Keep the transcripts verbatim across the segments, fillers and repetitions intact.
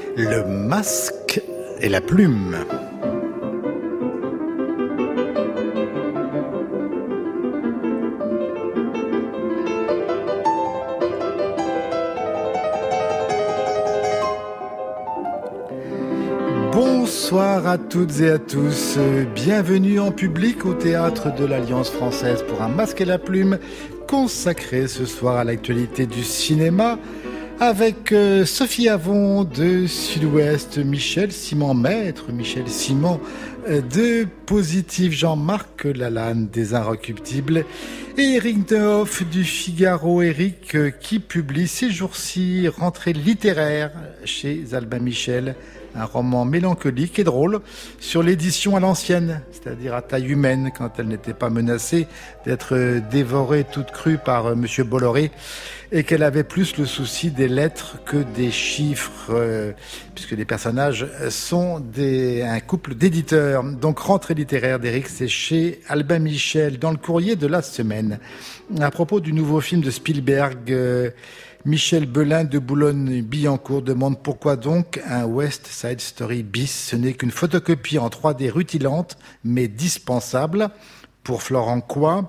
Le masque et la plume. Bonsoir à toutes et à tous, bienvenue en public au Théâtre de l'Alliance Française pour un masque et la plume consacré ce soir à l'actualité du cinéma avec euh, Sophie Avon de Sud-Ouest, Michel Simon Maître, Michel Simon euh, de Positif, Jean-Marc Lalanne des Inrecuptibles et Éric Nehoff du Figaro. Éric euh, qui publie ces jours-ci Rentrée littéraire chez Albin Michel, un roman mélancolique et drôle sur l'édition à l'ancienne, c'est-à-dire à taille humaine, quand elle n'était pas menacée d'être dévorée toute crue par Monsieur Bolloré, et qu'elle avait plus le souci des lettres que des chiffres, euh, puisque les personnages sont des, un couple d'éditeurs. Donc Rentrée littéraire d'Éric, c'est chez Albin Michel, dans le courrier de la semaine. À propos du nouveau film de Spielberg, euh, Michel Belin de Boulogne-Billancourt demande pourquoi donc un West Side Story bis. Ce n'est qu'une photocopie en trois D rutilante, mais dispensable. Pour Florent Coy,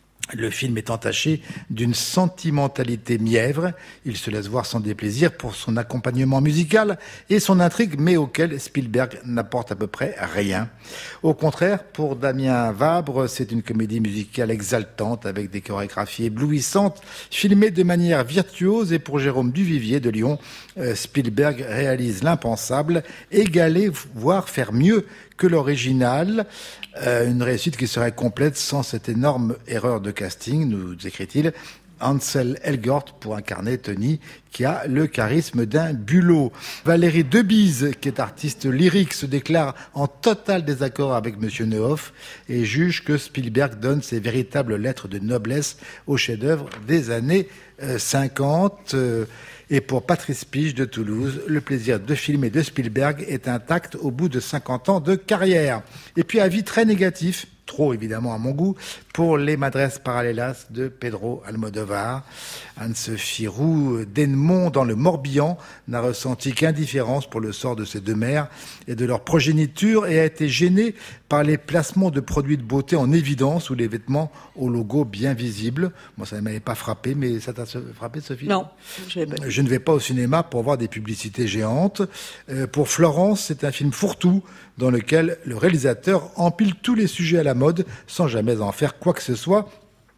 le film est entaché d'une sentimentalité mièvre. Il se laisse voir sans déplaisir pour son accompagnement musical et son intrigue, mais auquel Spielberg n'apporte à peu près rien. Au contraire, pour Damien Vabre, c'est une comédie musicale exaltante avec des chorégraphies éblouissantes, filmées de manière virtuose. Et pour Jérôme Duvivier de Lyon, Spielberg réalise l'impensable, égaler, voire faire mieux que l'original. Euh, une réussite qui serait complète sans cette énorme erreur de casting, nous écrit-il. Ansel Elgort pour incarner Tony, qui a le charisme d'un bulot. Valérie Debise, qui est artiste lyrique, se déclare en total désaccord avec Monsieur Nehoff et juge que Spielberg donne ses véritables lettres de noblesse au chef-d'œuvre des années euh, cinquante. Euh, Et pour Patrice Pige de Toulouse, le plaisir de filmer de Spielberg est intact au bout de cinquante ans de carrière. Et puis avis très négatif, trop évidemment à mon goût, pour Les Madres Paralelas de Pedro Almodovar. Anne-Sophie Roux d'Ennemont dans le Morbihan n'a ressenti qu'indifférence pour le sort de ces deux mères et de leur progéniture et a été gênée par les placements de produits de beauté en évidence ou les vêtements au logo bien visible. Moi, ça ne m'avait pas frappé, mais ça t'a frappé, Sophie ? Non, je, pas... je ne vais pas au cinéma pour voir des publicités géantes. Euh, pour Florence, c'est un film fourre-tout dans lequel le réalisateur empile tous les sujets à la mode sans jamais en faire quoi que ce soit.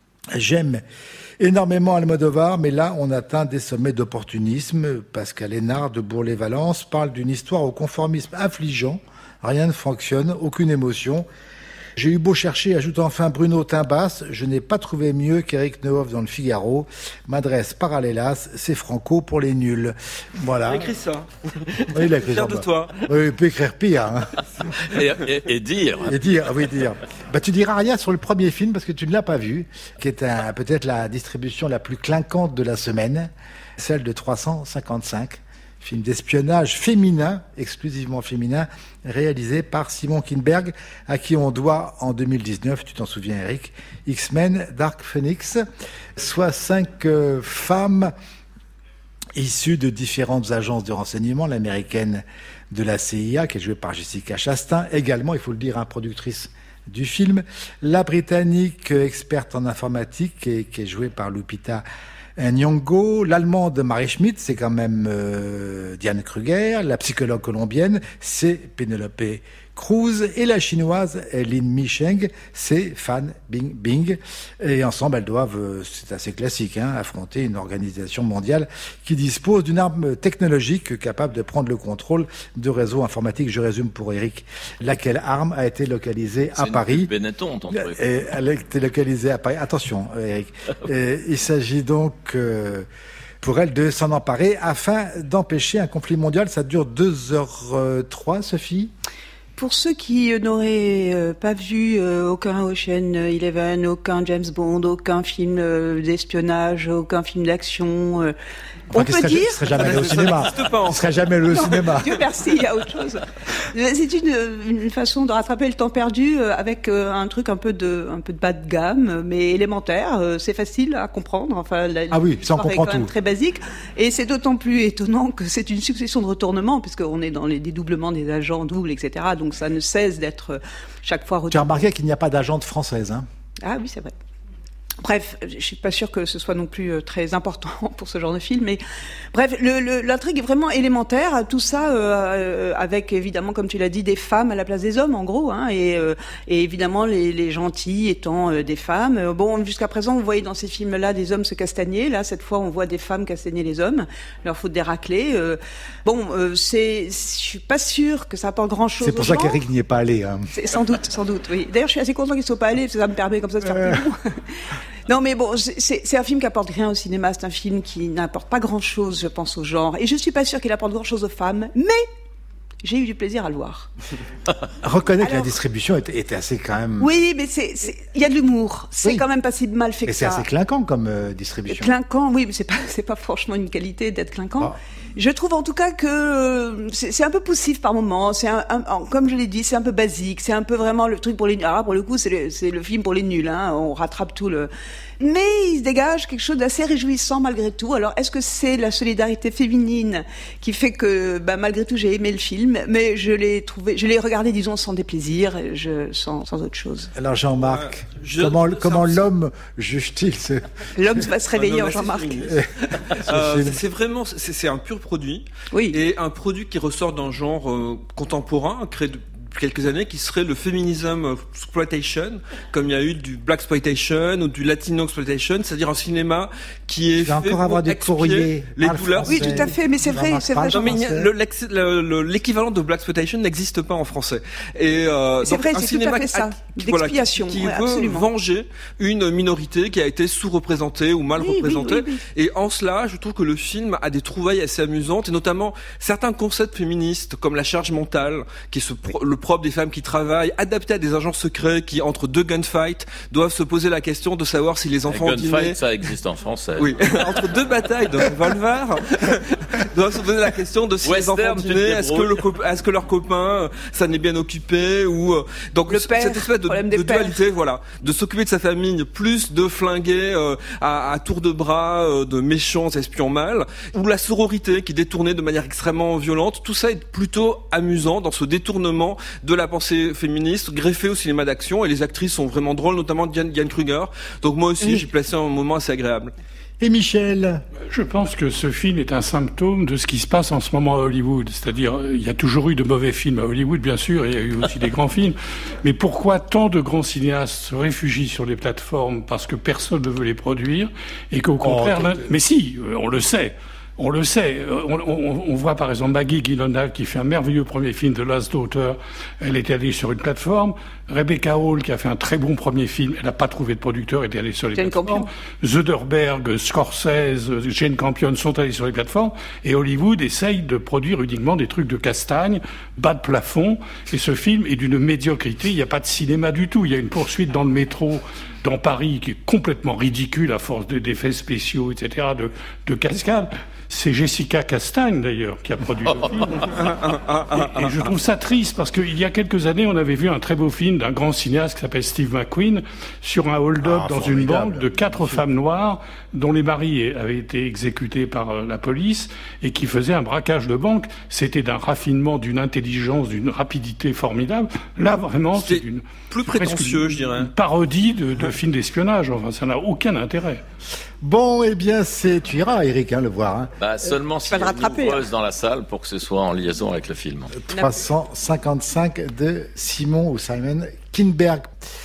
J'aime énormément Almodovar, mais là, on atteint des sommets d'opportunisme. Pascal Hénard de Bourg-les-Valence parle d'une histoire au conformisme affligeant. Rien ne fonctionne, aucune émotion. J'ai eu beau chercher, ajoute enfin Bruno Timbas, je n'ai pas trouvé mieux qu'Éric Nehoff dans le Figaro. Madres Paralelas, c'est Franco pour les nuls. Voilà. Il a écrit ça. Oui, il a écrit Fier ça. de toi. Oui, il peut écrire pire. Hein. Et, et, et dire. Et dire, oui, dire. Bah, tu diras rien sur le premier film parce que tu ne l'as pas vu, qui est un, peut-être la distribution la plus clinquante de la semaine, celle de trois cent cinquante-cinq. Film d'espionnage féminin, exclusivement féminin, réalisé par Simon Kinberg, à qui on doit en deux mille dix-neuf, tu t'en souviens Eric, X-Men, Dark Phoenix, soit cinq euh, femmes issues de différentes agences de renseignement, l'américaine de la C I A, qui est jouée par Jessica Chastain, également, il faut le dire, hein, productrice du film, la britannique experte en informatique, qui est, qui est jouée par Lupita Nyong'o, l'allemande Marie Schmidt, c'est quand même euh, Diane Kruger, la psychologue colombienne, c'est Penelope Cruz, et la chinoise Lin Mi-Sheng, c'est Fan Bingbing. Et ensemble, elles doivent, c'est assez classique, hein, affronter une organisation mondiale qui dispose d'une arme technologique capable de prendre le contrôle de réseaux informatiques. Je résume pour Eric. Laquelle arme a été localisée à c'est Paris. Benetton, ton truc. Et elle a été localisée à Paris. Attention, Eric. Et il s'agit donc euh, pour elle de s'en emparer afin d'empêcher un conflit mondial. Ça dure deux heures trois, Sophie ? pour ceux qui n'auraient euh, pas vu euh, aucun Ocean Eleven, aucun James Bond, aucun film euh, d'espionnage, aucun film d'action, euh, enfin, on peut serait, dire... Qui serait jamais allé au cinéma. Qui serait jamais allé au non, cinéma. Dieu merci, il y a autre chose. C'est une, une façon de rattraper le temps perdu euh, avec euh, un truc un peu de, un peu de bas de gamme, mais élémentaire. Euh, c'est facile à comprendre. Enfin, la, ah oui, ça on comprend est quand tout. Même très basique. Et c'est d'autant plus étonnant que c'est une succession de retournements, puisqu'on est dans les dédoublements des agents doubles, et cetera. Donc ça ne cesse d'être chaque fois retourné. Tu as remarqué qu'il n'y a pas d'agente française, hein? Ah oui, c'est vrai. Bref, je suis pas sûre que ce soit non plus euh, très important pour ce genre de film, mais bref, le, le, l'intrigue est vraiment élémentaire. Tout ça euh, avec évidemment, comme tu l'as dit, des femmes à la place des hommes, en gros, hein, et, euh, et évidemment les, les gentils étant euh, des femmes. Bon, jusqu'à présent, on voyait dans ces films-là des hommes se castagner. Là, cette fois, on voit des femmes castagner les hommes. Leur foutre des raclés. Euh, bon, euh, c'est, je suis pas sûre que ça apporte grand-chose. C'est pour ça qu'Éric n'y est pas allé. Hein. C'est, sans doute, sans doute. Oui. D'ailleurs, je suis assez content qu'il soit pas allé, parce que ça me permet comme ça de faire euh... plus long. Non, mais bon, c'est, c'est un film qui apporte rien au cinéma. C'est un film qui n'apporte pas grand-chose, je pense, au genre. Et je suis pas sûre qu'il apporte grand-chose aux femmes, mais j'ai eu du plaisir à le voir. Reconnais que la distribution était, était assez quand même... Oui, mais c'est, c'est, il y a de l'humour. C'est oui. quand même pas si mal fait et que ça. Et c'est assez clinquant comme euh, distribution. Clinquant, oui, mais c'est pas, c'est pas franchement une qualité d'être clinquant. Ah. Je trouve en tout cas que euh, c'est, c'est un peu poussif par moments. C'est un, un, un, comme je l'ai dit, c'est un peu basique. C'est un peu vraiment le truc pour les nuls. Alors pour le coup, c'est le, c'est le film pour les nuls. Hein. On rattrape tout le... Mais il se dégage quelque chose d'assez réjouissant malgré tout. Alors, est-ce que c'est la solidarité féminine qui fait que, bah, malgré tout, j'ai aimé le film, mais je l'ai trouvé, je l'ai regardé, disons, sans déplaisir, je, sans, sans autre chose. Alors, Jean-Marc, ouais, je, comment, je, comment ça, l'homme juge-t-il ce... L'homme va se réveiller en Jean-Marc. euh, c'est vraiment, c'est, c'est un pur produit. Oui. Et un produit qui ressort d'un genre euh, contemporain, créé de quelques années, qui serait le feminism exploitation, comme il y a eu du black exploitation ou du latino exploitation, c'est-à-dire un cinéma qui est fait encore pour avoir des courriers les douleurs. Oui, tout à fait, mais c'est vrai, c'est vrai. Non, mais le, le, le, l'équivalent de black exploitation n'existe pas en français. Et euh, c'est donc vrai, un c'est cinéma tout à fait ça, qui, d'expiation, voilà, qui, qui ouais, veut absolument. venger une minorité qui a été sous-représentée ou mal oui, représentée. Oui, oui, oui. Et en cela, je trouve que le film a des trouvailles assez amusantes, et notamment certains concepts féministes comme la charge mentale, qui est ce pro- le propre des femmes qui travaillent, adapté à des agents secrets qui, entre deux gunfights, doivent se poser la question de savoir si les enfants ont dîné... Gunfight, dîner... ça existe en français. Oui, entre deux batailles de revolver, doivent se poser la question de si Western, les enfants dîner, est-ce que, le co- est-ce que leur copain, ça n'est bien occupé, ou... Donc, le père, cette espèce de, de dualité, voilà, de s'occuper de sa famille, plus de flinguer euh, à, à tour de bras euh, de méchants espions mâles, ou la sororité qui est détournée de manière extrêmement violente, tout ça est plutôt amusant dans ce détournement de la pensée féministe greffée au cinéma d'action, et les actrices sont vraiment drôles, notamment Diane, Diane Kruger. Donc moi aussi, mmh. j'ai placé un moment assez agréable. Et Michel ? Je pense que ce film est un symptôme de ce qui se passe en ce moment à Hollywood. C'est-à-dire, il y a toujours eu de mauvais films à Hollywood, bien sûr, et il y a eu aussi des grands films. Mais pourquoi tant de grands cinéastes se réfugient sur les plateformes parce que personne ne veut les produire, et qu'au contraire... Oh, mais si, on le sait. On le sait. On, on, on voit par exemple Maggie Gyllenhaal qui fait un merveilleux premier film, The Last Daughter. Elle était allée sur une plateforme. Rebecca Hall qui a fait un très bon premier film. Elle n'a pas trouvé de producteur, elle est allée sur les Jane plateformes. Campion. Soderbergh, Scorsese, Jane Campion sont allés sur les plateformes. Et Hollywood essaye de produire uniquement des trucs de castagne, bas de plafond. Et ce film est d'une médiocrité. Il n'y a pas de cinéma du tout. Il y a une poursuite dans le métro dans Paris qui est complètement ridicule à force d'effets spéciaux, et cetera, de, de cascades. C'est Jessica Castagne, d'ailleurs, qui a produit le film. Et, et je trouve ça triste, parce qu'il y a quelques années, on avait vu un très beau film d'un grand cinéaste qui s'appelle Steve McQueen, sur un hold-up ah, dans formidable. Une banque de quatre femmes noires, dont les maris avaient été exécutés par la police, et qui faisaient un braquage de banque. C'était d'un raffinement, d'une intelligence, d'une rapidité formidable. Là, vraiment, c'est, c'est une... plus prétentieux, je dirais. Une parodie de, de film d'espionnage. Enfin, ça n'a aucun intérêt. Bon, eh bien, c'est, tu iras, Eric, hein, le voir. Hein. Bah, seulement euh, s'il y a une ouvreuse dans la salle pour que ce soit en liaison avec le film. trois cent cinquante-cinq de Simon ou Simon Kinberg.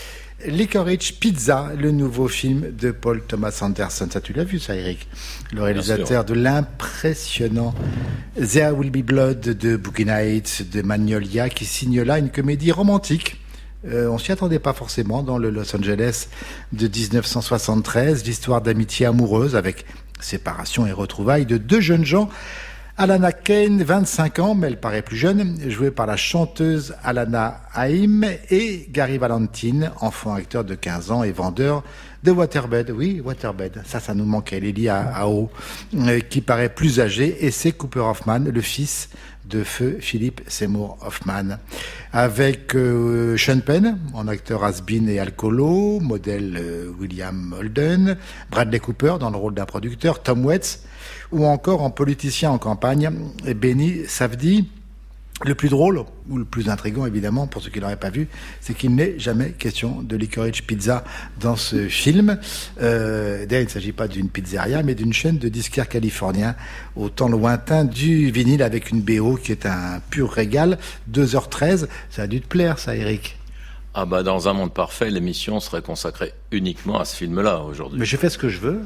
Licorice Pizza, le nouveau film de Paul Thomas Anderson. Ça, tu l'as vu, ça, Eric ? Le réalisateur de l'impressionnant There Will Be Blood de Boogie Nights, de Magnolia, qui signe là une comédie romantique. Euh, on s'y attendait pas forcément dans le Los Angeles de dix-neuf cent soixante-treize, l'histoire d'amitié amoureuse avec séparation et retrouvailles de deux jeunes gens Alana Kane, vingt-cinq ans, mais elle paraît plus jeune, jouée par la chanteuse Alana Haim, et Gary Valentine, enfant acteur de quinze ans et vendeur de waterbed. Oui, waterbed, ça, ça nous manquait, Lily à, à eau, euh, qui paraît plus âgé, et c'est Cooper Hoffman, le fils de feu Philip Seymour Hoffman, avec euh, Sean Penn en acteur has-been et alcoolo, modèle euh, William Holden, Bradley Cooper dans le rôle d'un producteur, Tom Waits, ou encore en politicien en campagne, Benny Safdie. Le plus drôle, ou le plus intriguant évidemment, pour ceux qui ne l'auraient pas vu, c'est qu'il n'est jamais question de Licorice Pizza dans ce film. Euh, d'ailleurs, il ne s'agit pas d'une pizzeria, mais d'une chaîne de disquaires californiens au temps lointain du vinyle, avec une B O qui est un pur régal. deux heures treize, ça a dû te plaire ça, Eric? Ah bah dans un monde parfait, l'émission serait consacrée uniquement à ce film-là aujourd'hui. Mais je fais ce que je veux.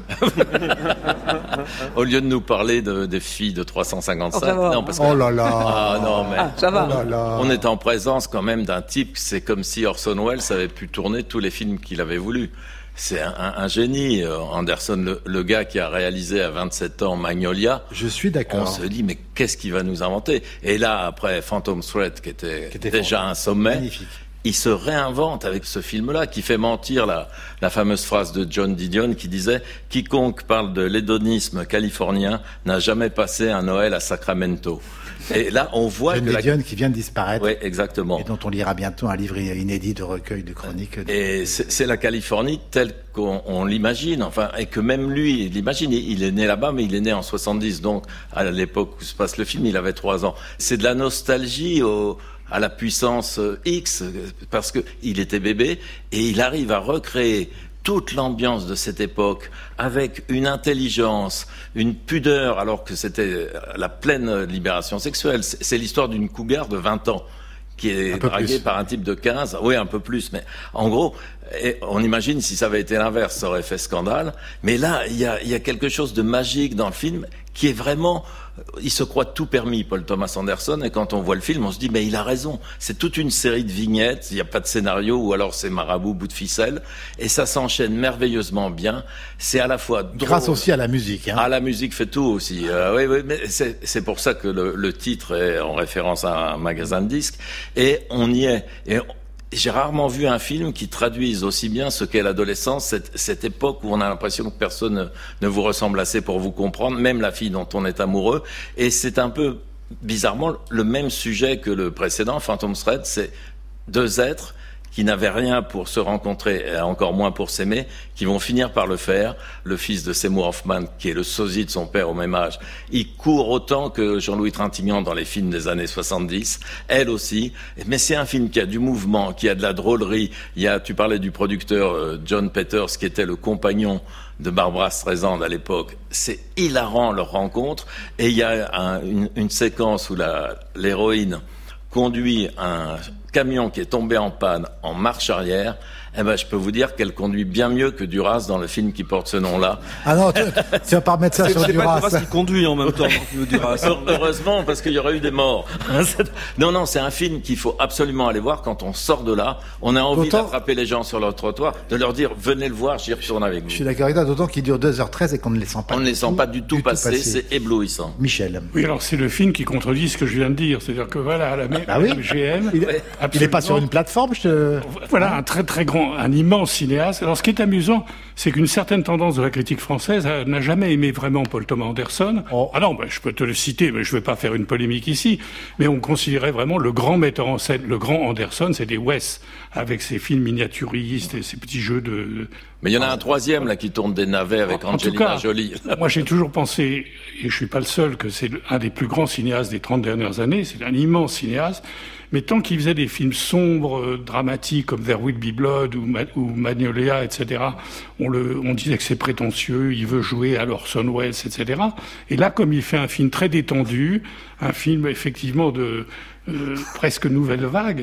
Au lieu de nous parler de, des filles de trois cent cinquante-cinq, oh, non, parce que... oh là là, ah non mais ah, ça va. Oh là là. On est en présence quand même d'un type. C'est comme si Orson Welles avait pu tourner tous les films qu'il avait voulu. C'est un, un, un génie, Anderson, le, le gars qui a réalisé à vingt-sept ans Magnolia. Je suis d'accord. On se dit, mais qu'est-ce qu'il va nous inventer? Et là, après Phantom Thread, qui était, qui était déjà un sommet, magnifique. Il se réinvente avec ce film-là, qui fait mentir la, la fameuse phrase de John Didion qui disait « Quiconque parle de l'hédonisme californien n'a jamais passé un Noël à Sacramento ». Et là, on voit John que Didion la... qui vient de disparaître. Oui, exactement. Et dont on lira bientôt un livre inédit de recueil de chroniques. De... Et c'est, c'est la Californie telle qu'on on l'imagine, enfin, et que même lui, il l'imagine. Il est né là-bas, mais il est né en soixante-dix, donc à l'époque où se passe le film, il avait trois ans. C'est de la nostalgie au... à la puissance X, parce que il était bébé, et il arrive à recréer toute l'ambiance de cette époque avec une intelligence, une pudeur, alors que c'était la pleine libération sexuelle. C'est, c'est l'histoire d'une cougar de vingt ans qui est draguée par un type de quinze. Oui, un peu plus, mais en gros, on imagine si ça avait été l'inverse, ça aurait fait scandale. Mais là, il y a, il y a quelque chose de magique dans le film qui est vraiment... Il se croit tout permis, Paul Thomas Anderson, et quand on voit le film, on se dit, mais il a raison. C'est toute une série de vignettes, il n'y a pas de scénario, ou alors c'est marabout, bout de ficelle, et ça s'enchaîne merveilleusement bien. C'est à la fois drôle. Grâce aussi à la musique. Hein. Ah, la musique fait tout aussi. Euh, oui, oui, mais c'est, c'est pour ça que le, le titre est en référence à un magasin de disques, et on y est. Et on, J'ai rarement vu un film qui traduise aussi bien ce qu'est l'adolescence, cette, cette époque où on a l'impression que personne ne, ne vous ressemble assez pour vous comprendre, même la fille dont on est amoureux. Et c'est un peu, bizarrement, le même sujet que le précédent, Phantom Thread. C'est deux êtres qui n'avaient rien pour se rencontrer, et encore moins pour s'aimer, qui vont finir par le faire. Le fils de Seymour Hoffman, qui est le sosie de son père au même âge, il court autant que Jean-Louis Trintignant dans les films des années soixante-dix, elle aussi. Mais c'est un film qui a du mouvement, qui a de la drôlerie. Il y a, tu parlais du producteur euh, John Peters, qui était le compagnon de Barbra Streisand à l'époque. C'est hilarant leur rencontre. Et il y a un, une, une séquence où la, l'héroïne conduit un camion qui est tombé en panne en marche arrière. Eh ben, je peux vous dire qu'elle conduit bien mieux que Duras dans le film qui porte ce nom-là. Ah non, tu, tu vas pas remettre ça c'est, sur c'est Duras. C'est pas Duras qui conduit en même temps. Duras. Heureusement, parce qu'il y aurait eu des morts. Non, non, c'est un film qu'il faut absolument aller voir quand on sort de là. On a envie d'autant... d'attraper les gens sur leur trottoir, de leur dire, venez le voir, j'y retourne avec vous. Je suis d'accord avec toi, d'autant qu'il dure deux heures treize et qu'on ne les sent pas. On ne les sent pas du tout passer, c'est éblouissant. Michel. Oui, alors c'est le film qui contredit ce que je viens de dire. C'est-à-dire que voilà, la ah oui M G M. Il, ouais. il est pas sur une plateforme, je te... Voilà, un très très grand, un immense cinéaste. Alors, ce qui est amusant, c'est qu'une certaine tendance de la critique française n'a jamais aimé vraiment Paul Thomas Anderson. Oh. Ah non, ben, je peux te le citer, mais je ne vais pas faire une polémique ici. Mais on considérait vraiment le grand metteur en scène, le grand Anderson, c'était Wes, avec ses films miniaturistes et ses petits jeux de... Mais il y en a un troisième, là, qui tourne des navets avec en, Angelina en tout cas, Jolie. Moi, j'ai toujours pensé, et je suis pas le seul, que c'est un des plus grands cinéastes des trente dernières années. C'est un immense cinéaste. Mais tant qu'il faisait des films sombres, euh, dramatiques, comme There Will Be Blood ou, Ma- ou Magnolia, et cetera, on, le, on disait que c'est prétentieux, il veut jouer à l'Orson Welles, et cetera. Et là, comme il fait un film très détendu, un film effectivement de euh, presque nouvelle vague,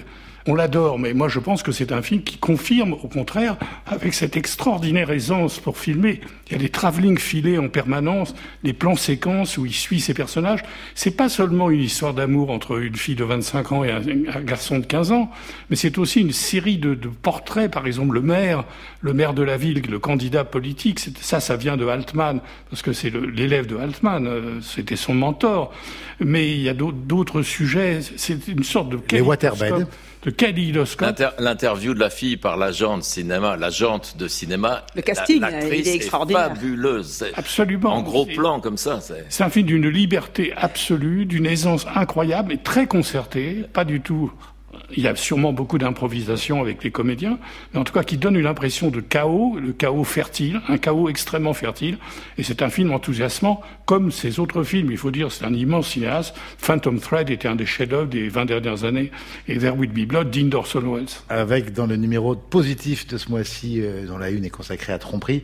on l'adore, mais moi je pense que c'est un film qui confirme, au contraire, avec cette extraordinaire aisance pour filmer. Il y a des travelling filés en permanence, des plans séquences où il suit ses personnages. C'est pas seulement une histoire d'amour entre une fille de vingt-cinq ans et un, un garçon de quinze ans, mais c'est aussi une série de, de portraits, par exemple le maire, le maire de la ville, le candidat politique. C'est, ça, ça vient de Altman, parce que c'est le, l'élève de Altman, euh, c'était son mentor. Mais il y a d'autres, d'autres sujets, c'est une sorte de... Les waterbeds. De kaléidoscope. L'inter- l'interview de la fille par l'agent de cinéma, l'agente de cinéma. Le casting, la, l'actrice il est extraordinaire. Est fabuleuse. C'est Absolument. En gros c'est, plan comme ça. C'est... c'est un film d'une liberté absolue, d'une aisance incroyable et très concertée, pas du tout. Il y a sûrement beaucoup d'improvisation avec les comédiens, mais en tout cas qui donne une impression de chaos, le chaos fertile, un chaos extrêmement fertile. Et c'est un film enthousiasmant, comme ses autres films. Il faut dire, c'est un immense cinéaste. Phantom Thread était un des chefs-d'œuvre des vingt dernières années, et There Will Be Blood d'Ian Orson Welles. Avec, dans le numéro positif de ce mois-ci, euh, dont la une est consacrée à tromperie,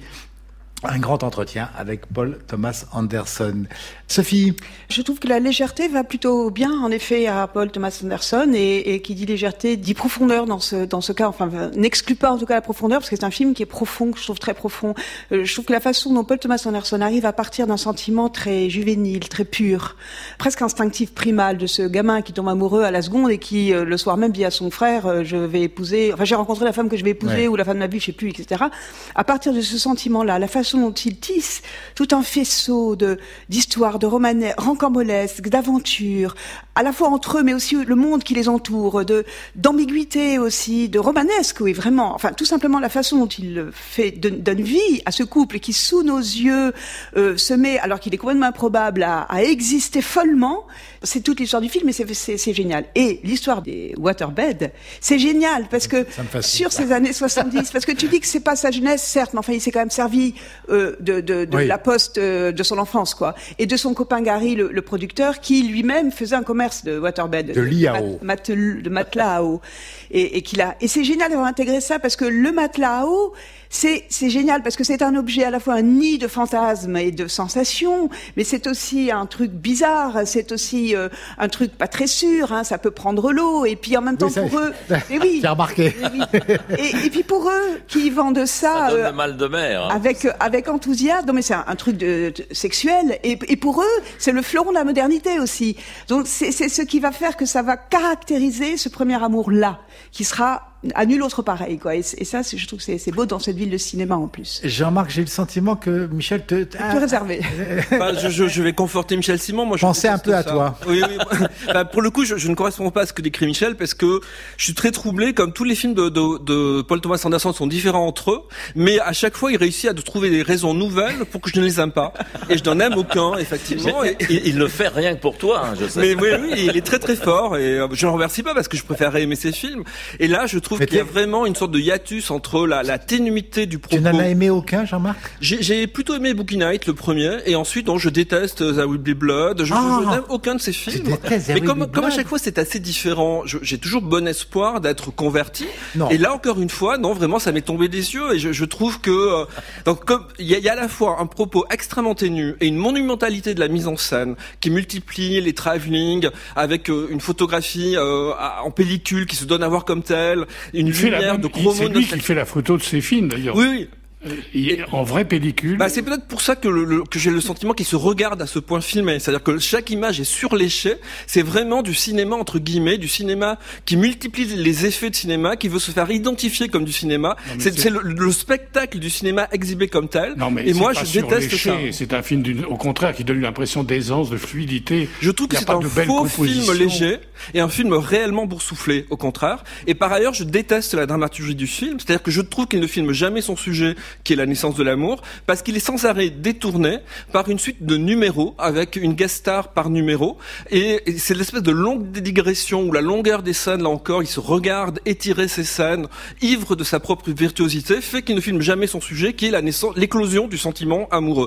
un grand entretien avec Paul Thomas Anderson. Sophie? Je trouve que la légèreté va plutôt bien, en effet, à Paul Thomas Anderson, et, et qui dit légèreté dit profondeur dans ce, dans ce cas, enfin, n'exclut pas en tout cas la profondeur, parce que c'est un film qui est profond, que je trouve très profond. Euh, je trouve que la façon dont Paul Thomas Anderson arrive à partir d'un sentiment très juvénile, très pur, presque instinctif, primal, de ce gamin qui tombe amoureux à la seconde et qui, euh, le soir même, dit à son frère, euh, je vais épouser, enfin, j'ai rencontré la femme que je vais épouser, ouais. ou la femme de ma vie, je sais plus, et cetera. À partir de ce sentiment-là, la façon dont il tisse tout un faisceau de, d'histoires, de romanesques, rocambolesques, d'aventures, à la fois entre eux, mais aussi le monde qui les entoure, de, d'ambiguïté aussi, de romanesque, oui, vraiment. Enfin, tout simplement la façon dont il fait, donne vie à ce couple qui, sous nos yeux, euh, se met, alors qu'il est complètement improbable, à, à exister follement. C'est toute l'histoire du film, et c'est, c'est, c'est génial. Et l'histoire des waterbeds, c'est génial, parce que sur ces années soixante-dix, parce que tu dis que c'est pas sa jeunesse, certes, mais enfin, il s'est quand même servi euh, de, de, de oui. la poste euh, de son enfance, quoi. Et de son copain Gary, le, le producteur, qui lui-même faisait un commerce de waterbed. De lit à eau. Mat, mat, de matelas à eau. Et, et qu'il a, et c'est génial d'avoir intégré ça, parce que le matelas à eau, c'est, c'est génial, parce que c'est un objet à la fois un nid de fantasmes et de sensations, mais c'est aussi un truc bizarre, c'est aussi euh, un truc pas très sûr, hein, ça peut prendre l'eau, et puis en même temps, oui, ça, pour eux... Et oui, j'ai remarqué. Et, oui. et, et puis pour eux, qui vendent ça... Ça donne euh, le mal de mer. Hein. Avec, avec enthousiasme, non mais c'est un, un truc de, de, sexuel, et, et pour eux, c'est le fleuron de la modernité aussi. Donc c'est, c'est ce qui va faire que ça va caractériser ce premier amour-là, qui sera... à nul autre pareil, quoi. Et, et ça, c'est, je trouve que c'est, c'est beau dans cette ville de cinéma en plus. Jean-Marc, j'ai eu le sentiment que Michel te. te ah, réservé. Bah, je, je, je vais conforter Michel Simon. Moi, je pensais un peu ça. à toi. Oui, oui. Bah, pour le coup, je, je ne correspond pas à ce que décrit Michel, parce que je suis très troublé. Comme tous les films de, de, de Paul Thomas Anderson sont différents entre eux, mais à chaque fois, il réussit à de trouver des raisons nouvelles pour que je ne les aime pas. Et je n'en aime aucun, effectivement. Mais, et, il, il le fait rien que pour toi, hein, je sais. Mais oui, oui, il est très très fort, et je ne le remercie pas parce que je préférerais aimer ses films. Et là, je trouve mais qu'il y a vraiment une une sorte de hiatus entre la, la ténuité du propos. Tu n'en as aimé aucun, Jean-Marc? J'ai, j'ai plutôt aimé Boogie Night, le premier, et ensuite, non, je déteste There Will Be Blood. Je, ah, je, je n'aime aucun de ces films. Mais comme, comme à chaque fois, c'est assez différent. Je, j'ai toujours bon espoir d'être converti. Non. Et là, encore une fois, non, vraiment, ça m'est tombé des yeux. Et je, je trouve que euh, donc comme il y a, y a à la fois un propos extrêmement ténu et une monumentalité de la mise en scène qui multiplie les travelling avec euh, une photographie euh, en pellicule qui se donne à voir comme telle, une lumière de chromo. C'est lui qui fait la photo de ses films, d'ailleurs. Oui, oui. Et en vraie pellicule. Bah, c'est peut-être pour ça que, le, le, que j'ai le sentiment qu'il se regarde à ce point filmé. C'est-à-dire que chaque image est surléchée. C'est vraiment du cinéma, entre guillemets, du cinéma qui multiplie les effets de cinéma, qui veut se faire identifier comme du cinéma. Non, c'est, c'est... c'est le, le spectacle du cinéma exhibé comme tel. Non, mais et moi, je déteste ça. C'est un film, d'une, au contraire, qui donne l'impression d'aisance, de fluidité. Je trouve que c'est un faux film léger et un film réellement boursouflé, au contraire. Et par ailleurs, je déteste la dramaturgie du film. C'est-à-dire que je trouve qu'il ne filme jamais son sujet, qui est la naissance de l'amour, parce qu'il est sans arrêt détourné par une suite de numéros, avec une guest star par numéro, et, et c'est l'espèce de longue digression où la longueur des scènes, là encore, il se regarde étirer ces scènes, ivre de sa propre virtuosité, fait qu'il ne filme jamais son sujet, qui est la naissance, l'éclosion du sentiment amoureux.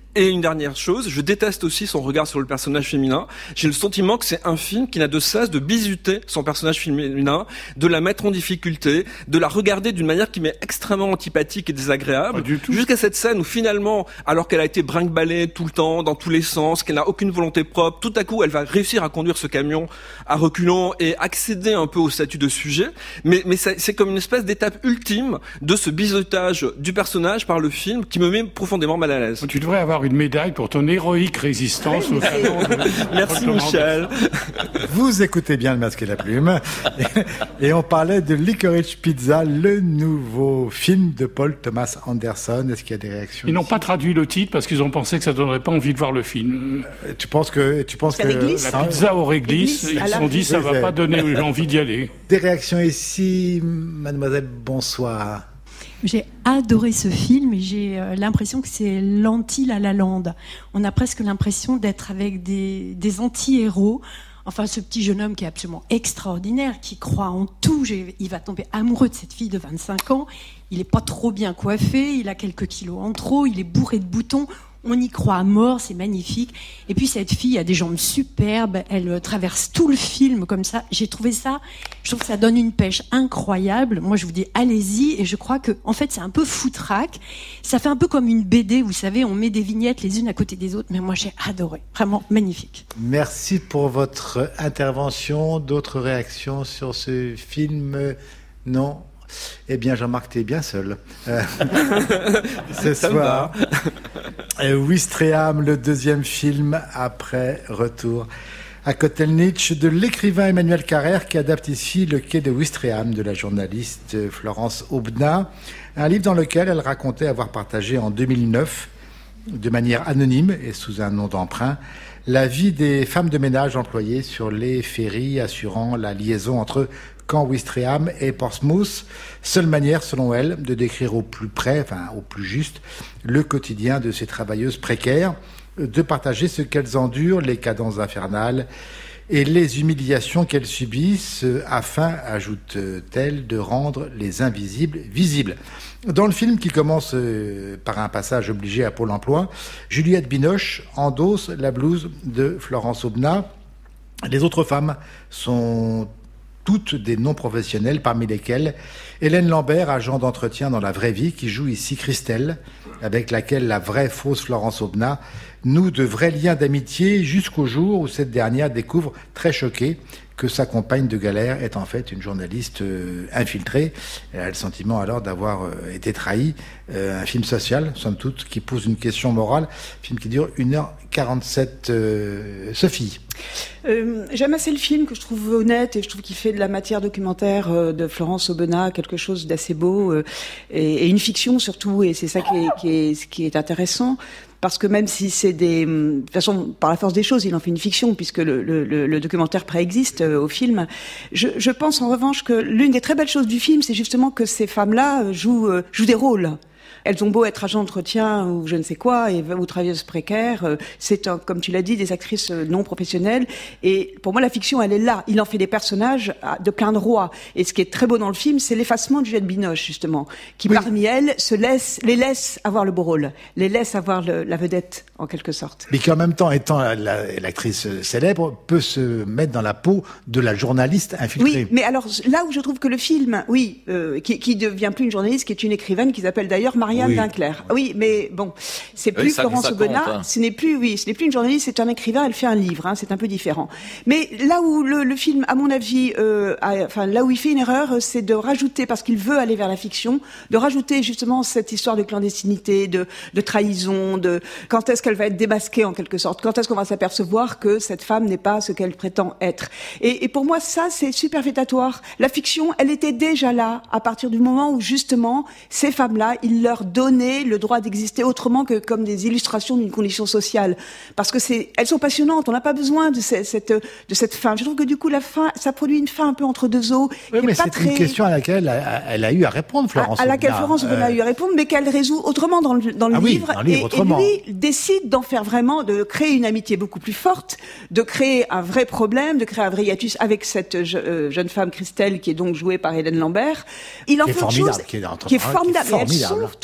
Et une dernière chose, je déteste aussi son regard sur le personnage féminin. J'ai le sentiment que c'est un film qui n'a de cesse de bisuter son personnage féminin, de la mettre en difficulté, de la regarder d'une manière qui m'est extrêmement antipathique et désagréable. Jusqu'à cette scène où finalement, alors qu'elle a été brinque-ballée tout le temps, dans tous les sens, qu'elle n'a aucune volonté propre, tout à coup, elle va réussir à conduire ce camion à reculons et accéder un peu au statut de sujet. Mais, mais c'est, c'est comme une espèce d'étape ultime de ce bizutage du personnage par le film qui me met profondément mal à l'aise. Tu devrais avoir une médaille pour ton héroïque résistance au salon. Merci Michel. Vous écoutez bien Le Masque et la Plume. Et on parlait de Licorice Pizza, le nouveau film de Paul Thomas Anderson. Est-ce qu'il y a des réactions? Ils n'ont pas traduit le titre parce qu'ils ont pensé que ça donnerait pas envie de voir le film. Euh, tu penses que, tu penses que la pizza au réglisse, ils se sont dit ça va pas donner envie d'y aller. Des réactions ici, mademoiselle, bonsoir. J'ai adoré ce film et j'ai euh, l'impression que c'est l'anti-La La Land. On a presque l'impression d'être avec des, des anti-héros. Enfin, ce petit jeune homme qui est absolument extraordinaire, qui croit en tout. J'ai, il va tomber amoureux de cette fille de vingt-cinq ans. Il est pas trop bien coiffé, il a quelques kilos en trop, il est bourré de boutons. On y croit à mort, c'est magnifique. Et puis cette fille a des jambes superbes, elle traverse tout le film comme ça. J'ai trouvé ça, je trouve que ça donne une pêche incroyable. Moi je vous dis allez-y, et je crois que en fait c'est un peu foutraque. Ça fait un peu comme une B D, vous savez, on met des vignettes les unes à côté des autres, mais moi j'ai adoré, vraiment magnifique. Merci pour votre intervention. D'autres réactions sur ce film? Non? Eh bien, Jean-Marc, t'es bien seul. Euh, ce soir, Ouistreham, le deuxième film après Retour à Kotelnitch de l'écrivain Emmanuel Carrère, qui adapte ici Le quai de Ouistreham de la journaliste Florence Aubenas, un livre dans lequel elle racontait avoir partagé en deux mille neuf, de manière anonyme et sous un nom d'emprunt, la vie des femmes de ménage employées sur les ferries assurant la liaison entre Caen Ouistreham et Portsmouth, seule manière, selon elle, de décrire au plus près, enfin au plus juste, le quotidien de ces travailleuses précaires, de partager ce qu'elles endurent, les cadences infernales et les humiliations qu'elles subissent, afin, ajoute-t-elle, de rendre les invisibles visibles. Dans le film, qui commence par un passage obligé à Pôle emploi, Juliette Binoche endosse la blouse de Florence Aubenas. Les autres femmes sont toutes des non-professionnels, parmi lesquels Hélène Lambert, agent d'entretien dans la vraie vie, qui joue ici Christelle, avec laquelle la vraie fausse Florence Aubenas noue de vrais liens d'amitié jusqu'au jour où cette dernière découvre, très choquée, que sa compagne de galère est en fait une journaliste euh, infiltrée. Elle a le sentiment alors d'avoir euh, été trahie. Euh, un film social, somme toute, qui pose une question morale. Film qui dure une heure quarante-sept. Euh, Sophie. Euh, j'aime assez le film, que je trouve honnête, et je trouve qu'il fait de la matière documentaire euh, de Florence Aubenas quelque chose d'assez beau, euh, et, et une fiction surtout, et c'est ça qui est, qui est, qui est intéressant. Parce que même si c'est des... De toute façon, par la force des choses, il en fait une fiction, puisque le, le, le documentaire préexiste euh, au film. Je, je pense en revanche que l'une des très belles choses du film, c'est justement que ces femmes-là jouent, euh, jouent des rôles. Elles ont beau être agents d'entretien ou je ne sais quoi, et, ou travailleuses précaires, c'est, un, comme tu l'as dit, des actrices non professionnelles. Et pour moi, la fiction, elle est là. Il en fait des personnages de plein de rois. Et ce qui est très beau dans le film, c'est l'effacement de Juliette Binoche, justement, qui, oui, parmi elles, se laisse, les laisse avoir le beau rôle, les laisse avoir le, la vedette, en quelque sorte. Mais qui, en même temps, étant la, la, l'actrice célèbre, peut se mettre dans la peau de la journaliste infiltrée. Oui, mais alors, là où je trouve que le film, oui, euh, qui, qui devient plus une journaliste, qui est une écrivaine, qui s'appelle d'ailleurs Marianne oui. Vinclair. Oui, mais bon, c'est plus oui, ça, Florence Aubenas. Hein. Ce n'est plus, oui, ce n'est plus une journaliste, c'est un écrivain. Elle fait un livre, hein, c'est un peu différent. Mais là où le, le film, à mon avis, euh, a, enfin là où il fait une erreur, c'est de rajouter, parce qu'il veut aller vers la fiction, de rajouter justement cette histoire de clandestinité, de, de trahison, de quand est-ce qu'elle va être démasquée en quelque sorte, quand est-ce qu'on va s'apercevoir que cette femme n'est pas ce qu'elle prétend être. Et, et pour moi, ça, c'est superfétatoire. La fiction, elle était déjà là à partir du moment où justement ces femmes-là, il leur donner le droit d'exister autrement que comme des illustrations d'une condition sociale, parce que c'est, elles sont passionnantes. On n'a pas besoin de cette, cette de cette fin. Je trouve que du coup la fin, ça produit une fin un peu entre deux eaux. Oui, mais pas c'est très... une question à laquelle elle a, elle a eu à répondre, Florence. À, à laquelle Florence Aubenas euh... a eu à répondre, mais qu'elle résout autrement dans le dans le ah livre. Oui, dans le livre et, autrement. et lui décide d'en faire vraiment, de créer une amitié beaucoup plus forte, de créer un vrai problème, de créer un vrai hiatus avec cette je, euh, jeune femme Christelle qui est donc jouée par Hélène Lambert. Il en qui fait est autre chose qui est, qui est formidable. Qui est formidable. Et elles sont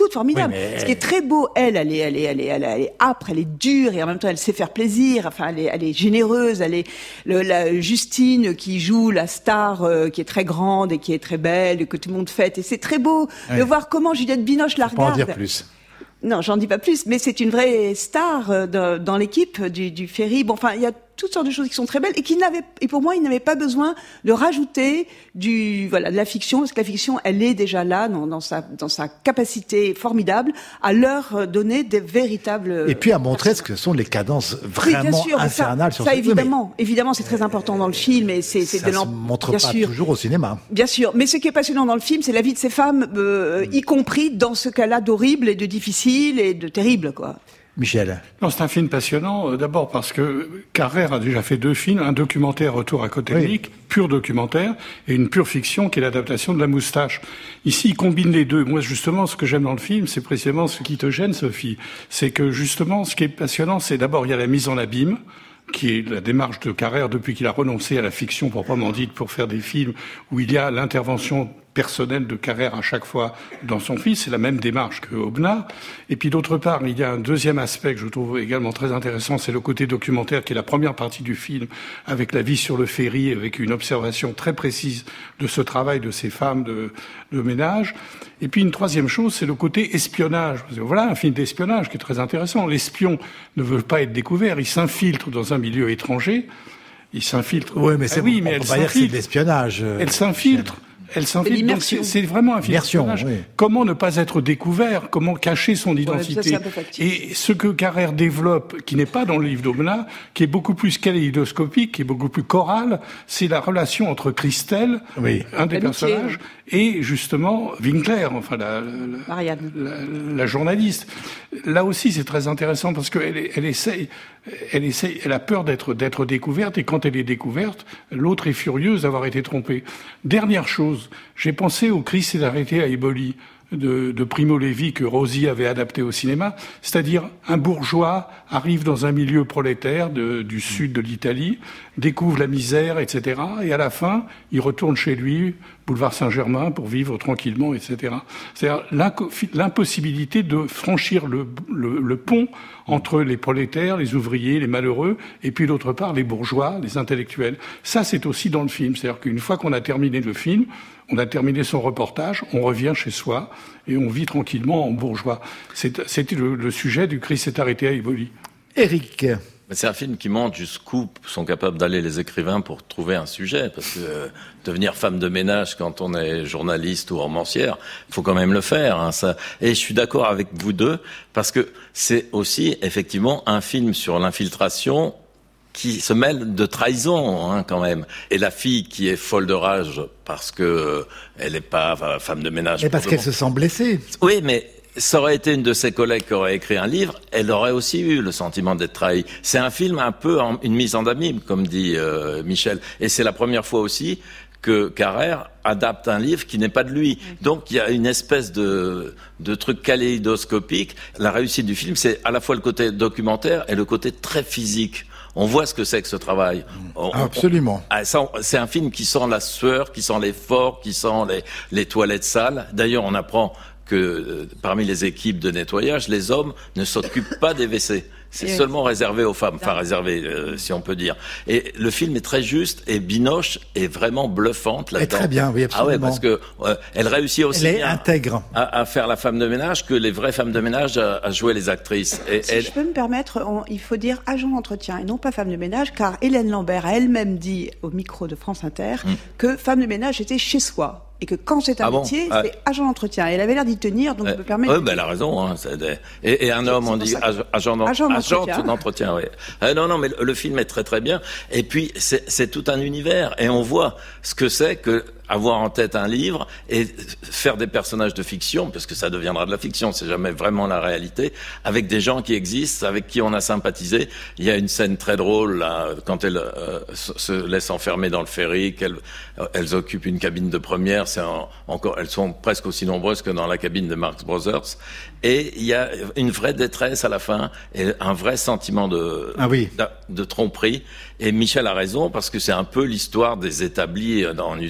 toutes formidables. Oui, mais... Ce qui est très beau, elle, elle est, elle est, elle est, elle est, elle est âpre, elle est dure et en même temps elle sait faire plaisir. Enfin, elle est, elle est généreuse. Elle est le, la Justine qui joue la star euh, qui est très grande et qui est très belle et que tout le monde fête. Et c'est très beau oui. de voir comment Juliette Binoche la Faut regarde. pas en dire plus. Non, j'en dis pas plus, mais c'est une vraie star euh, dans, dans l'équipe du, du Ferry. Bon, enfin, il y a toutes sortes de choses qui sont très belles et qui n'avaient, et pour moi, ils n'avaient pas besoin de rajouter du, voilà, de la fiction, parce que la fiction, elle est déjà là dans, dans sa, dans sa capacité formidable à leur donner des véritables. Et puis à montrer ce que sont les cadences vraiment oui, bien sûr, infernales ça, sur ça ce évidemment, mais... évidemment, c'est très important dans le film et c'est, c'est ça de se l'en... montre bien pas sûr. toujours au cinéma. Bien sûr, mais ce qui est passionnant dans le film, c'est la vie de ces femmes, euh, y compris dans ce cas-là d'horrible et de difficile et de terrible, quoi. Michel. Non, c'est un film passionnant, euh, d'abord parce que Carrère a déjà fait deux films, un documentaire Retour à Cotechnic, oui. pur documentaire, et une pure fiction qui est l'adaptation de La Moustache. Ici, il combine les deux. Moi, justement, ce que j'aime dans le film, c'est précisément ce qui te gêne, Sophie. C'est que, justement, ce qui est passionnant, c'est d'abord, il y a la mise en abîme, qui est la démarche de Carrère depuis qu'il a renoncé à la fiction proprement dite pour faire des films où il y a l'intervention personnelle de Carrère à chaque fois dans son film. C'est la même démarche que Aubenas. Et puis d'autre part, il y a un deuxième aspect que je trouve également très intéressant, c'est le côté documentaire qui est la première partie du film, avec la vie sur le ferry, avec une observation très précise de ce travail de ces femmes de, de ménage. Et puis une troisième chose, c'est le côté espionnage. Voilà un film d'espionnage qui est très intéressant. L'espion ne veut pas être découvert, il s'infiltre dans un milieu étranger, il s'infiltre. Oui, mais c'est ah oui, bon, mais on elle peut pas dire que c'est de s'infiltre. l'espionnage. Euh, elle s'infiltre. Elle s'infiltre. Donc c'est, c'est vraiment un film d'espionnage. Oui. Comment ne pas être découvert? Comment cacher son identité? Ouais, et ce que Carrère développe, qui n'est pas dans le livre d'Aubenas, qui est beaucoup plus kaléidoscopique, qui est beaucoup plus choral, c'est la relation entre Christelle, oui. un des L'amitié, personnages, oui. et justement Winkler, enfin la, la, la, la journaliste. Là aussi, c'est très intéressant parce qu'elle elle essaye, elle essaye, elle a peur d'être d'être découverte, et quand elle est découverte, l'autre est furieuse d'avoir été trompée. Dernière chose, j'ai pensé au Christ est arrêté à Eboli de, de Primo Levi que Rosi avait adapté au cinéma, c'est-à-dire un bourgeois arrive dans un milieu prolétaire de, du sud de l'Italie, découvre la misère, et cetera. Et à la fin, il retourne chez lui, boulevard Saint-Germain, pour vivre tranquillement, et cetera. C'est-à-dire l'impossibilité de franchir le, le, le pont entre les prolétaires, les ouvriers, les malheureux, et puis d'autre part les bourgeois, les intellectuels. Ça, c'est aussi dans le film. C'est-à-dire qu'une fois qu'on a terminé le film, on a terminé son reportage, on revient chez soi et on vit tranquillement en bourgeois. C'est, c'était le, le sujet du Christ s'est arrêté à Eboli. Éric. C'est un film qui montre jusqu'où sont capables d'aller les écrivains pour trouver un sujet, parce que euh, devenir femme de ménage quand on est journaliste ou romancière, il faut quand même le faire. Hein, ça. Et je suis d'accord avec vous deux, parce que c'est aussi effectivement un film sur l'infiltration qui se mêle de trahison, hein, quand même. Et la fille qui est folle de rage parce que euh, elle n'est pas enfin, femme de ménage. Mais parce qu'elle se sent blessée. Oui, mais ça aurait été une de ses collègues qui aurait écrit un livre, elle aurait aussi eu le sentiment d'être trahie. C'est un film un peu en, une mise en abîme, comme dit euh, Michel. Et c'est la première fois aussi que Carrère adapte un livre qui n'est pas de lui. Donc il y a une espèce de, de truc kaléidoscopique. La réussite du film, c'est à la fois le côté documentaire et le côté très physique. On voit ce que c'est que ce travail. On, Absolument. On, ça, c'est un film qui sent la sueur, qui sent l'effort, qui sent les, les toilettes sales. D'ailleurs, on apprend que euh, parmi les équipes de nettoyage, les hommes ne s'occupent pas des W C. C'est et seulement oui. réservé aux femmes, enfin réservé, euh, si on peut dire. Et le film est très juste, et Binoche est vraiment bluffante là-dedans. Et très bien, oui, absolument. Ah ouais, parce que euh, elle réussit aussi elle est bien intègre. À, à faire la femme de ménage que les vraies femmes de ménage à, à jouer les actrices. Et si elle... je peux me permettre, on, il faut dire agent d'entretien et non pas femme de ménage, car Hélène Lambert a elle-même dit au micro de France Inter hum. que femme de ménage était chez soi. Et que quand c'est un ah métier, bon c'est ah. agent d'entretien. Et elle avait l'air d'y tenir, donc euh, je me permets... Oui, ben elle a raison. Hein, c'est des... et, et un homme, on dit agent, agent d'entretien. d'entretien, oui. Euh, non, non, mais le, le film est très très bien. Et puis, c'est, c'est tout un univers. Et on voit ce que c'est que avoir en tête un livre et faire des personnages de fiction, parce que ça deviendra de la fiction, c'est jamais vraiment la réalité, avec des gens qui existent, avec qui on a sympathisé. Il y a une scène très drôle, là, quand elles euh, se laissent enfermer dans le ferry, qu'elles euh, elles occupent une cabine de première, c'est en, encore, elles sont presque aussi nombreuses que dans la cabine de Marx Brothers. Et il y a une vraie détresse à la fin, et un vrai sentiment de, ah oui. de, de tromperie. Et Michel a raison, parce que c'est un peu l'histoire des établis dans une usine après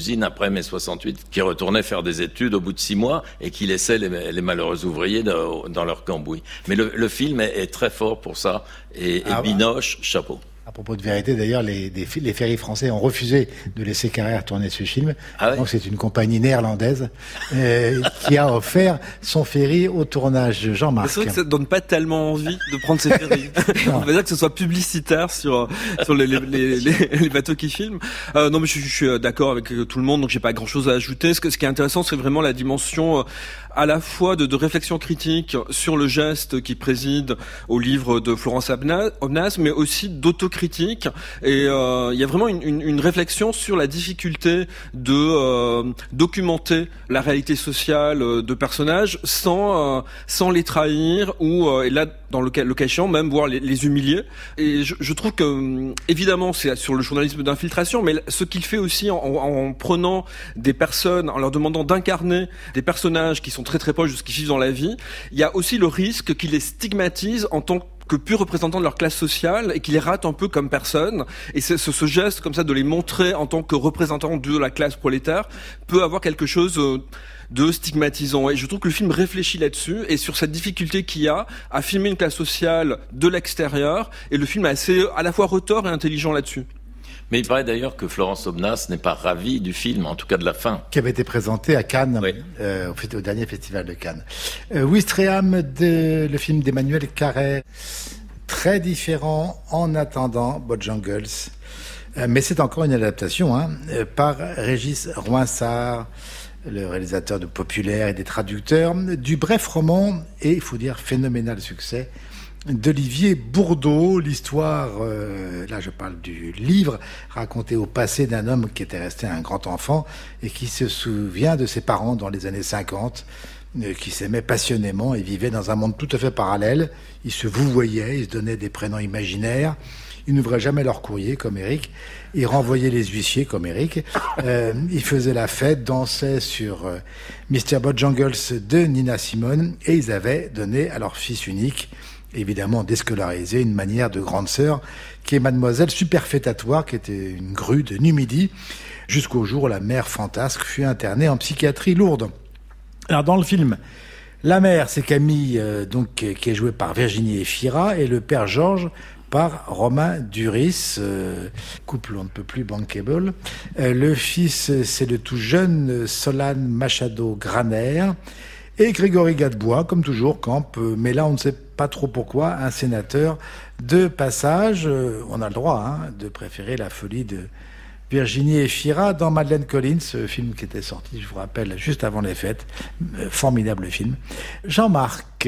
après mai soixante-huit, qui retournait faire des études au bout de six mois et qui laissait les, les malheureux ouvriers dans, dans leur cambouis. Mais le, le film est, est très fort pour ça et, et ah, Binoche, chapeau. À propos de vérité, d'ailleurs, les, les, les ferries français ont refusé de laisser Carrère tourner ce film. Ah oui. Donc c'est une compagnie néerlandaise euh, qui a offert son ferry au tournage. Jean-Marc. C'est vrai que ça ne donne pas tellement envie de prendre ces ferries. On va dire que ce soit publicitaire sur sur les, les, les, les, les bateaux qui filment. Euh, non, mais je, je suis d'accord avec tout le monde, donc j'ai pas grand-chose à ajouter. Ce, que, ce qui est intéressant, c'est vraiment la dimension euh, à la fois de, de réflexion critique sur le geste qui préside au livre de Florence Obnas, mais aussi d'autocritique. Et euh, il y a vraiment une, une, une réflexion sur la difficulté de euh, documenter la réalité sociale de personnages sans euh, sans les trahir ou euh, et là dans le cas, le cas échéant même voire les, les humilier. Et je, je trouve que évidemment c'est sur le journalisme d'infiltration, mais ce qu'il fait aussi en, en, en prenant des personnes, en leur demandant d'incarner des personnages qui sont très très proches de ce qu'ils vivent dans la vie, il y a aussi le risque qu'il les stigmatise en tant que purs représentants de leur classe sociale et qu'il les rate un peu comme personne. Et ce, ce geste comme ça de les montrer en tant que représentants de la classe prolétaire peut avoir quelque chose de stigmatisant. Et je trouve que le film réfléchit là-dessus et sur cette difficulté qu'il y a à filmer une classe sociale de l'extérieur. Et le film est assez à la fois retors et intelligent là-dessus. Mais il paraît d'ailleurs que Florence Obnas n'est pas ravie du film, en tout cas de la fin. Qui avait été présenté à Cannes, oui. euh, au, au dernier festival de Cannes. Euh, Ouistreham, de, le film d'Emmanuel Carrère, très différent en attendant Bojangles. Euh, mais c'est encore une adaptation hein, euh, par Régis Roinsard, le réalisateur de Populaire et des traducteurs, du bref roman, et il faut dire phénoménal succès, d'Olivier Bourdeau, l'histoire, euh, là je parle du livre, raconté au passé d'un homme qui était resté un grand enfant et qui se souvient de ses parents dans les années cinquante, euh, qui s'aimaient passionnément et vivaient dans un monde tout à fait parallèle. Ils se vouvoyaient, ils se donnaient des prénoms imaginaires, ils n'ouvraient jamais leur courrier comme Eric, ils renvoyaient les huissiers comme Eric, euh, ils faisaient la fête, dansaient sur euh, mister Bojangles de Nina Simone et ils avaient donné à leur fils unique, évidemment déscolarisé, une manière de grande sœur, qui est mademoiselle superfétatoire, qui était une grue de Numidie, jusqu'au jour où la mère fantasque fut internée en psychiatrie lourde. Alors dans le film, la mère, c'est Camille, euh, donc qui est jouée par Virginie Efira, et le père Georges par Romain Duris, euh, couple on ne peut plus bankable. Euh, le fils, c'est le tout jeune Solane Machado Graner, et Grégory Gadebois, comme toujours, campe, mais là on ne sait pas trop pourquoi, un sénateur de passage. On a le droit hein, de préférer la folie de Virginie Efira dans Madeleine Collins, ce film qui était sorti, je vous rappelle, juste avant les fêtes. Formidable film. Jean-Marc.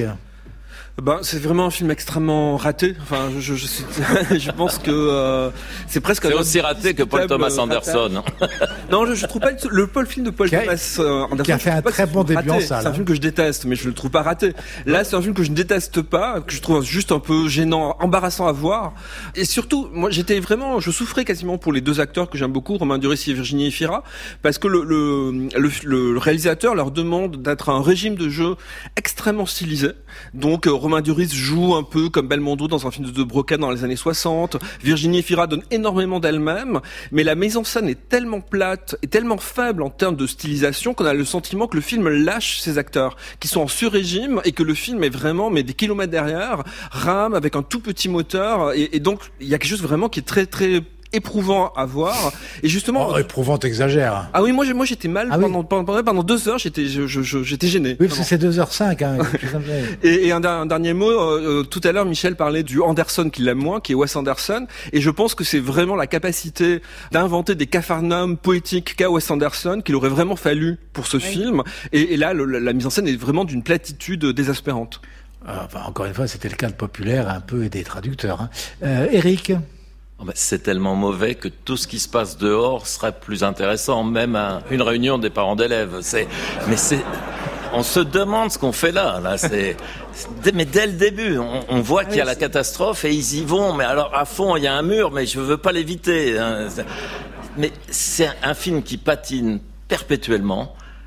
Ben, c'est vraiment un film extrêmement raté. Enfin, je, je, je, je pense que euh, c'est presque c'est aussi raté que Paul Thomas Anderson. Non, je, je trouve pas le, le film de Paul qui a, Thomas euh, Anderson qui a fait un très bon début en salle. C'est un film que je déteste, mais je le trouve pas raté. Là, c'est un film que je ne déteste pas, que je trouve juste un peu gênant, embarrassant à voir. Et surtout, moi, j'étais vraiment, je souffrais quasiment pour les deux acteurs que j'aime beaucoup, Romain Duris et Virginie Efira, parce que le, le, le, le réalisateur leur demande d'être un régime de jeu extrêmement stylisé. Donc, Romain Duris joue un peu comme Belmondo dans un film de De Broca dans les années soixante. Virginie Efira donne énormément d'elle-même, mais la mise en scène est tellement plate et tellement faible en termes de stylisation qu'on a le sentiment que le film lâche ses acteurs, qui sont en sur-régime, et que le film est vraiment mais des kilomètres derrière, rame avec un tout petit moteur, et, et donc il y a quelque chose vraiment qui est très très éprouvant à voir. Et justement, oh, éprouvant, t'exagères. Ah oui, moi, moi j'étais mal ah pendant, oui. pendant pendant deux heures. J'étais je, je, j'étais gêné. Oui, parce que c'est deux heures cinq. Hein, et, et un, un dernier mot. Euh, tout à l'heure, Michel parlait du Anderson qu'il aime moins, qui est Wes Anderson. Et je pense que c'est vraiment la capacité d'inventer des capharnaums poétiques qu'a Wes Anderson qu'il aurait vraiment fallu pour ce oui. film. Et, et là, le, la mise en scène est vraiment d'une platitude désespérante. Enfin, encore une fois, c'était le cas de Populaire, un peu, et des traducteurs. Hein. Euh, Eric. C'est tellement mauvais que tout ce qui se passe dehors serait plus intéressant, même un, une réunion des parents d'élèves. C'est, mais c'est, on se demande ce qu'on fait là. Là, c'est, c'est mais dès le début, on, on voit qu'il y a la catastrophe et ils y vont. Mais alors à fond, il y a un mur, mais je veux pas l'éviter. Mais c'est un film qui patine perpétuellement.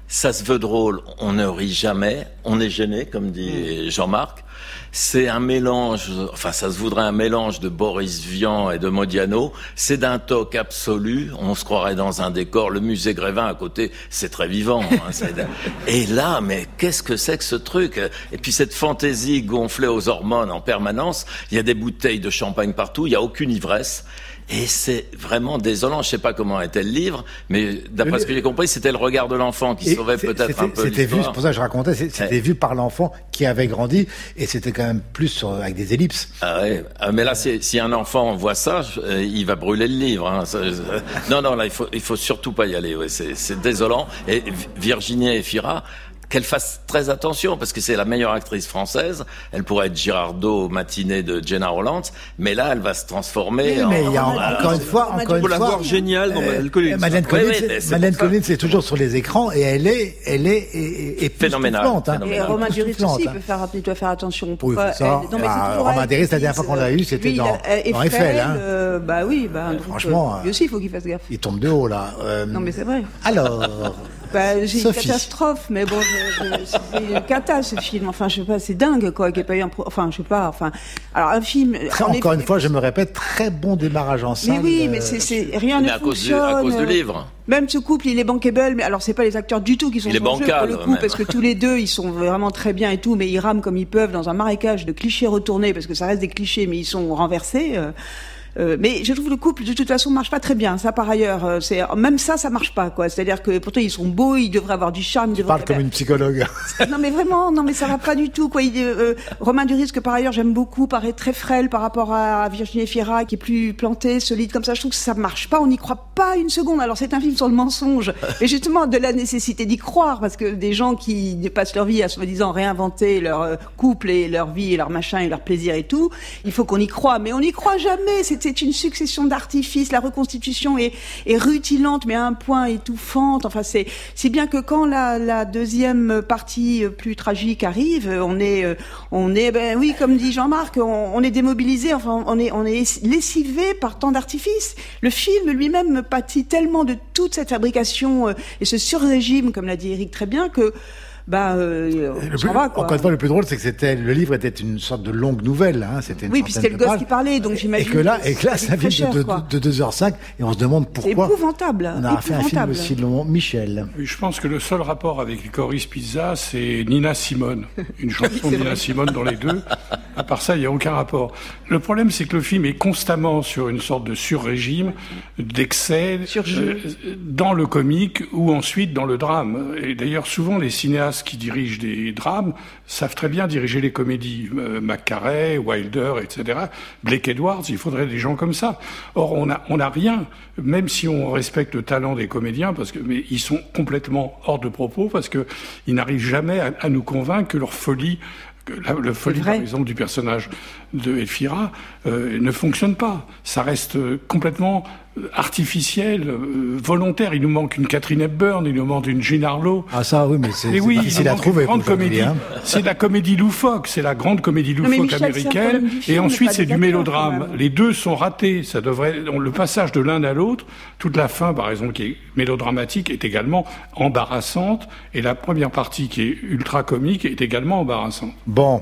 Ça se veut drôle, on ne rit jamais, on est gêné, comme dit Jean-Marc. C'est un mélange, enfin ça se voudrait un mélange de Boris Vian et de Modiano. C'est d'un toc absolu, on se croirait dans un décor. Le musée Grévin à côté, c'est très vivant. Hein, c'est... Et là, mais qu'est-ce que c'est que ce truc? Et puis cette fantaisie gonflée aux hormones en permanence. Il y a des bouteilles de champagne partout, il n'y a aucune ivresse. Et c'est vraiment désolant. Je sais pas comment était le livre, mais d'après le... ce que j'ai compris, c'était le regard de l'enfant qui et sauvait peut-être un peu c'était l'histoire. Vu, c'est pour ça que je racontais, c'était ouais. vu par l'enfant qui avait grandi, et c'était quand même plus sur, avec des ellipses. Ah ouais. Mais là, si, si un enfant voit ça, il va brûler le livre. Hein. Non, non, là, il faut, il faut surtout pas y aller. Ouais, c'est, c'est désolant. Et Virginie Efira, qu'elle fasse très attention, parce que c'est la meilleure actrice française. Elle pourrait être Girardot matinée de Gena Rowlands, mais là, elle va se transformer. Oui, en... mais il y a encore une fois, encore une fois, la voir géniale dans Madeleine Collins. Madeleine Collins, oui, oui, Madeleine Collins, c'est toujours sur les écrans, et elle est, elle est, est, est phénoménale. Hein. Et Romain Duris aussi peut faire, il doit faire attention. Pourquoi oui, ça. Elle... Non, mais ah, Romain Duris, la dernière fois qu'on l'a eu, c'était dans, dans Eiffel. Hein. Euh, bah oui, bah donc, franchement, euh, lui aussi, il faut qu'il fasse gaffe. Il tombe de haut là. Euh, non, mais c'est vrai. Alors. Bah, j'ai Sophie. Une catastrophe, mais bon, je, je, c'est une cata ce film. Enfin, je sais pas, c'est dingue quoi, qu'il n'y ait pas eu un, pro... enfin, je sais pas. Enfin, alors un film. Très, encore est... une fois, je me répète, très bon démarrage en salle. Mais oui, mais c'est, c'est rien mais ne à fonctionne. Cause du, à cause du livre. Même ce couple, il est bankable, mais alors c'est pas les acteurs du tout qui sont il sur est bancal, jeu pour le coup, même. parce que tous les deux, ils sont vraiment très bien et tout, mais ils rament comme ils peuvent dans un marécage de clichés retournés, parce que ça reste des clichés, mais ils sont renversés. Euh... Euh, mais je trouve le couple de toute façon marche pas très bien. Ça par ailleurs, euh, c'est même ça, ça marche pas quoi. C'est-à-dire que pourtant ils sont beaux, ils devraient avoir du charme. Tu parles comme une psychologue. Non mais vraiment, non mais ça va pas du tout quoi. Il, euh, Romain Duris que par ailleurs j'aime beaucoup, paraît très frêle par rapport à Virginie Efira qui est plus plantée, solide comme ça. Je trouve que ça marche pas. On n'y croit pas une seconde. Alors c'est un film sur le mensonge, et justement de la nécessité d'y croire parce que des gens qui passent leur vie à soi-disant réinventer leur couple et leur vie et leur machin et leur plaisir et tout, il faut qu'on y croie. Mais on n'y croit jamais. C'est C'est une succession d'artifices. La reconstitution est, est rutilante, mais à un point étouffante. Enfin, c'est, c'est bien que quand la, la deuxième partie plus tragique arrive, on est, on est, ben oui, comme dit Jean-Marc, on, on est démobilisé. Enfin, on est, on est lessivé par tant d'artifices. Le film lui-même pâtit tellement de toute cette fabrication et ce sur-régime, comme l'a dit Eric très bien, que bah, euh, le plus, va, quoi. Encore une fois, le plus drôle, c'est que c'était le livre était une sorte de longue nouvelle. Hein, c'était une oui, puis c'était le gosse pages. Qui parlait, donc j'imagine. Et que là, et que là, ça vient de, de, de deux heures cinq, et on se demande pourquoi. C'est épouvantable. On a fait un film aussi long. Michel. Je pense que le seul rapport avec Licorice Pizza, c'est Nina Simone, une chanson de Nina Simone dans les deux. À part ça, il n'y a aucun rapport. Le problème, c'est que le film est constamment sur une sorte de sur-régime, d'excès, euh, dans le comique ou ensuite dans le drame. Et d'ailleurs, souvent, les cinéastes qui dirigent des drames savent très bien diriger les comédies. Euh, McCarey, Wilder, et cetera. Blake Edwards, il faudrait des gens comme ça. Or, on a, on a rien, même si on respecte le talent des comédiens, parce que, mais ils sont complètement hors de propos, parce que ils n'arrivent jamais à, à nous convaincre que leur folie La, le folie, par exemple, du personnage de Efira euh, ne fonctionne pas. Ça reste euh, complètement artificiel, euh, volontaire. Il nous manque une Catherine Hepburn, il nous manque une Jean Harlow. Ah ça, oui, mais c'est, mais c'est oui, difficile à trouver. Grande comédie. Hein. C'est la comédie loufoque, c'est la grande comédie loufoque Michel, américaine. Film, et ensuite, c'est du mélodrame. Les deux sont ratés. Ça devrait, le passage de l'un à l'autre, toute la fin, par exemple, qui est mélodramatique, est également embarrassante. Et la première partie, qui est ultra comique, est également embarrassante. Bon.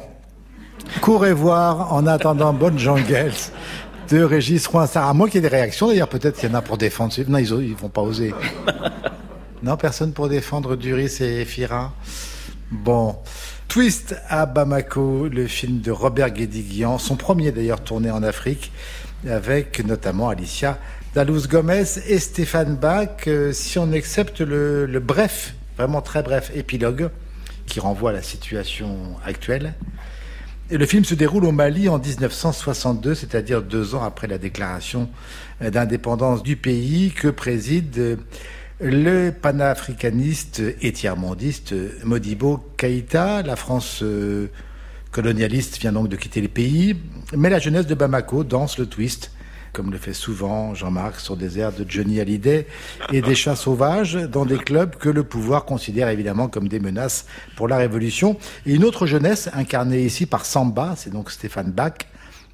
Courez voir, en attendant, Bonne Jungles de Régis Froissart. À moins qu'il y ait des réactions, d'ailleurs, peut-être qu'il y en a pour défendre. Non, ils, ils vont pas oser. Non, personne pour défendre Duris et Efira. Bon. Twist à Bamako, le film de Robert Guédiguian, son premier d'ailleurs tourné en Afrique, avec notamment Alicia Dalous Gomez et Stéphane Bach. Euh, si on accepte le, le bref, vraiment très bref épilogue, qui renvoie à la situation actuelle. Et le film se déroule au Mali en dix-neuf cent soixante-deux, c'est-à-dire deux ans après la déclaration d'indépendance du pays que préside le panafricaniste et tiers-mondiste Modibo Keïta. La France euh, colonialiste vient donc de quitter le pays, mais la jeunesse de Bamako danse le twist, comme le fait souvent Jean-Marc, sur des airs de Johnny Hallyday et des chats sauvages dans des clubs que le pouvoir considère évidemment comme des menaces pour la révolution. Et une autre jeunesse incarnée ici par Samba, c'est donc Stéphane Bach,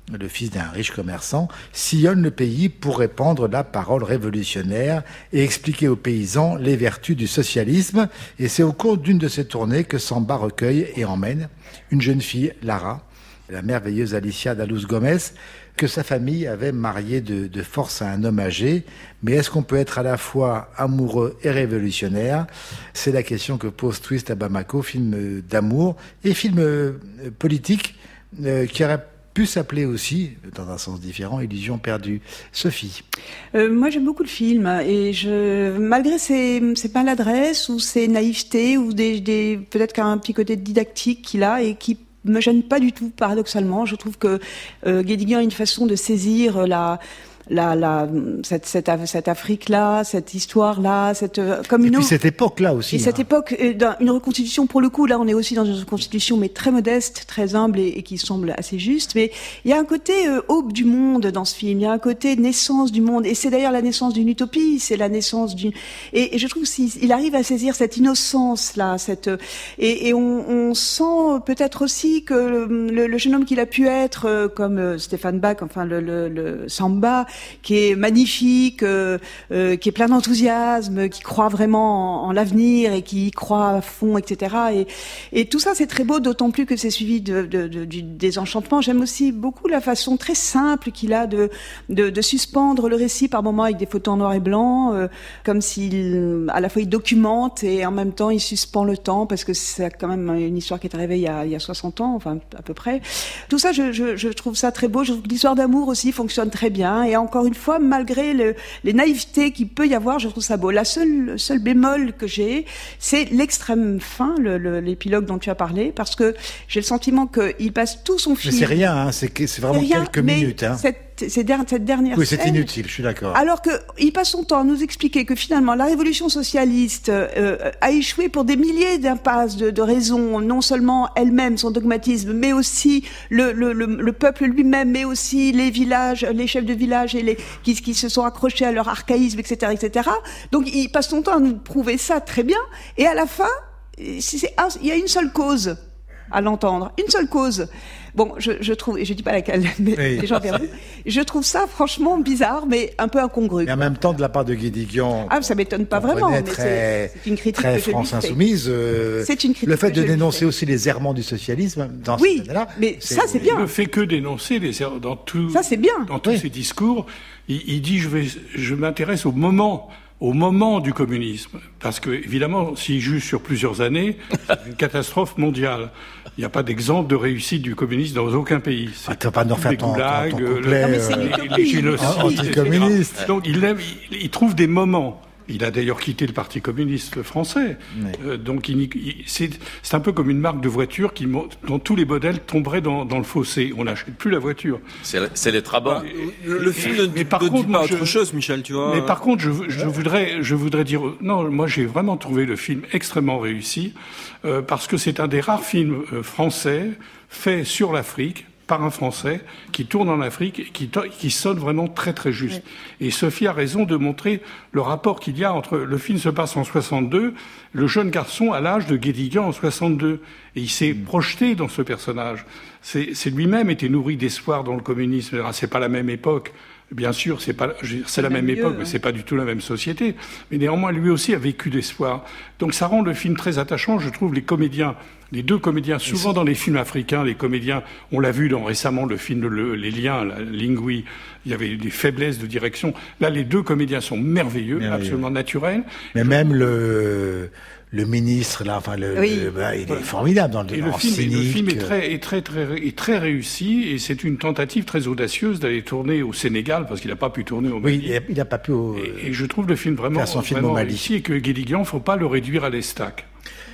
le fils d'un riche commerçant, sillonne le pays pour répandre la parole révolutionnaire et expliquer aux paysans les vertus du socialisme. Et c'est au cours d'une de ces tournées que Samba recueille et emmène une jeune fille, Lara, la merveilleuse Alicia Daluz Gomez, que sa famille avait mariée de, de force à un homme âgé. Mais est-ce qu'on peut être à la fois amoureux et révolutionnaire ? C'est la question que pose Twist à Bamako, film d'amour et film politique euh, qui aurait pu s'appeler aussi, dans un sens différent, Illusion perdue. Sophie. Euh, moi, j'aime beaucoup le film et je, malgré ses, ses maladresses ou ses naïvetés ou des, des peut-être qu'un petit côté didactique qu'il a et qui me gêne pas du tout, paradoxalement. Je trouve que euh, Guédiguian a une façon de saisir la La, la, cette, cette, cette Afrique-là, cette histoire-là, cette, comme et une puis cette époque-là aussi. Et hein. cette époque, une reconstitution pour le coup, là on est aussi dans une reconstitution mais très modeste, très humble et, et qui semble assez juste. Mais il y a un côté euh, aube du monde dans ce film, il y a un côté naissance du monde. Et c'est d'ailleurs la naissance d'une utopie, c'est la naissance d'une... Et, et je trouve qu'il arrive à saisir cette innocence-là, cette... Et, et on, on sent peut-être aussi que le, le jeune homme qu'il a pu être, euh, comme euh, Stéphane Bach, enfin le, le, le Samba, qui est magnifique, euh, euh, qui est plein d'enthousiasme, qui croit vraiment en, en l'avenir et qui y croit à fond, et cetera. Et, et tout ça, c'est très beau, d'autant plus que c'est suivi de, de, de, du désenchantement. J'aime aussi beaucoup la façon très simple qu'il a de, de, de suspendre le récit par moments avec des photos en noir et blanc, euh, comme s'il, à la fois il documente et en même temps il suspend le temps, parce que c'est quand même une histoire qui est arrivée il y a, il y a soixante ans, enfin à peu près. Tout ça, je, je, je trouve ça très beau. Je trouve que l'histoire d'amour aussi fonctionne très bien. Et encore une fois, malgré le, les naïvetés qu'il peut y avoir, je trouve ça beau. La seule, seule bémol que j'ai, c'est l'extrême fin, le, le, l'épilogue dont tu as parlé, parce que j'ai le sentiment qu'il passe tout son film. Mais c'est rien, hein, c'est, c'est vraiment c'est rien, quelques mais minutes. Hein. Cette, cette, dernière, cette dernière oui, c'est scène, inutile, je suis d'accord. Alors qu'il passe son temps à nous expliquer que finalement la révolution socialiste euh, a échoué pour des milliers d'impasses, de, de raisons, non seulement elle-même, son dogmatisme, mais aussi le, le, le, le peuple lui-même, mais aussi les villages, les chefs de village et les qui, qui se sont accrochés à leur archaïsme, et cetera, et cetera. Donc il passe son temps à nous prouver ça très bien, et à la fin, c'est un, il y a une seule cause à l'entendre, une seule cause. Bon, je, je trouve, et je dis pas laquelle, mais oui. Les gens verront. Je trouve ça franchement bizarre, mais un peu incongru. Et en même temps, de la part de Guédiguian, ah, ça m'étonne pas vraiment, mais très, c'est, c'est une critique très que France je lui fais. Insoumise. Euh, c'est une critique. Le fait que de je dénoncer aussi les errements du socialisme dans oui, cette année-là. mais c'est, ça c'est bien. Il ne fait que dénoncer les erreurs dans tout. Ça c'est bien. Dans tous oui. ses discours, il, il dit je vais, je m'intéresse au moment. Au moment du communisme, parce que évidemment, s'il juge sur plusieurs années, c'est une catastrophe mondiale. Il n'y a pas d'exemple de réussite du communisme dans aucun pays. C'est ah, tu vas pas nous refaire ton, goulags, ton, ton couplet, le, euh, les, les génocides, anticommunistes. Donc il, aime, il, il trouve des moments. Il a d'ailleurs quitté le Parti communiste français. Oui. Euh, donc il, il, c'est, c'est un peu comme une marque de voiture qui, dont tous les modèles tomberaient dans, dans le fossé. On n'achète plus la voiture. C'est, c'est les trabans. Et, le, le film ne dit pas autre je, chose, Michel, tu vois. Mais par contre, je, je, voudrais, je voudrais dire... Non, moi j'ai vraiment trouvé le film extrêmement réussi, euh, parce que c'est un des rares films euh, français faits sur l'Afrique, par un Français qui tourne en Afrique et qui, qui sonne vraiment très très juste. Oui. Et Sophie a raison de montrer le rapport qu'il y a entre... Le film se passe en soixante-deux, le jeune garçon à l'âge de Guédiguian en soixante-deux. Et il s'est mmh. projeté dans ce personnage. C'est, c'est lui-même était nourri d'espoir dans le communisme. Alors, c'est pas la même époque. Bien sûr, c'est pas, c'est la même, même époque, mais c'est pas du tout la même société. Mais néanmoins, lui aussi a vécu d'espoir. Donc, ça rend le film très attachant. Je trouve les comédiens, les deux comédiens, souvent dans les films africains, les comédiens, on l'a vu dans récemment le film le, Les Liens, la Lingui, il y avait des faiblesses de direction. Là, les deux comédiens sont merveilleux, merveilleux. absolument naturels. Mais même le le ministre là, enfin le, oui. le bah, il est formidable dans le, et le film. Cynique. Le film est très, est très, très, est très réussi et c'est une tentative très audacieuse d'aller tourner au Sénégal parce qu'il n'a pas pu tourner au Mali. Oui, il n'a pas pu. Au, et, et je trouve le film vraiment, son film vraiment au Mali. réussi et que Guédiguian, il ne faut pas le réduire à l'estac.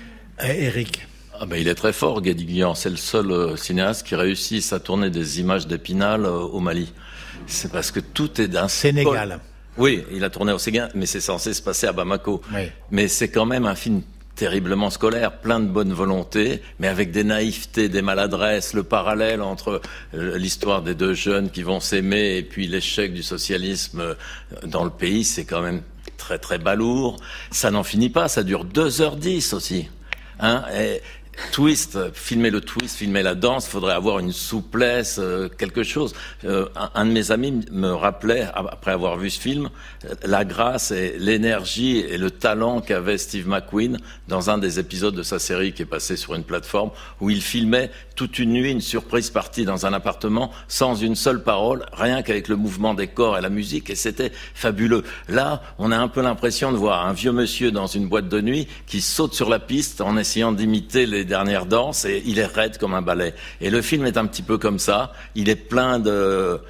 Eh, Eric. Ah ben, il est très fort, Guédiguian. C'est le seul euh, cinéaste qui réussit à tourner des images d'Épinal euh, au Mali. C'est parce que tout est d'un Sénégal. Pol- Oui, il a tourné au Sénégal, mais c'est censé se passer à Bamako. Oui. Mais c'est quand même un film terriblement scolaire, plein de bonne volonté, mais avec des naïvetés, des maladresses, le parallèle entre l'histoire des deux jeunes qui vont s'aimer et puis l'échec du socialisme dans le pays, c'est quand même très très balourd. Ça n'en finit pas, ça dure deux heures dix aussi. Hein, et twist, filmer le twist, filmer la danse, faudrait avoir une souplesse, euh, quelque chose. Euh, un, un de mes amis me rappelait, après avoir vu ce film, la grâce et l'énergie et le talent qu'avait Steve McQueen dans un des épisodes de sa série qui est passé sur une plateforme où il filmait toute une nuit une surprise partie dans un appartement sans une seule parole, rien qu'avec le mouvement des corps et la musique, et c'était fabuleux. Là, on a un peu l'impression de voir un vieux monsieur dans une boîte de nuit qui saute sur la piste en essayant d'imiter les dernières danses, et il est raide comme un ballet. Et le film est un petit peu comme ça, il est plein de...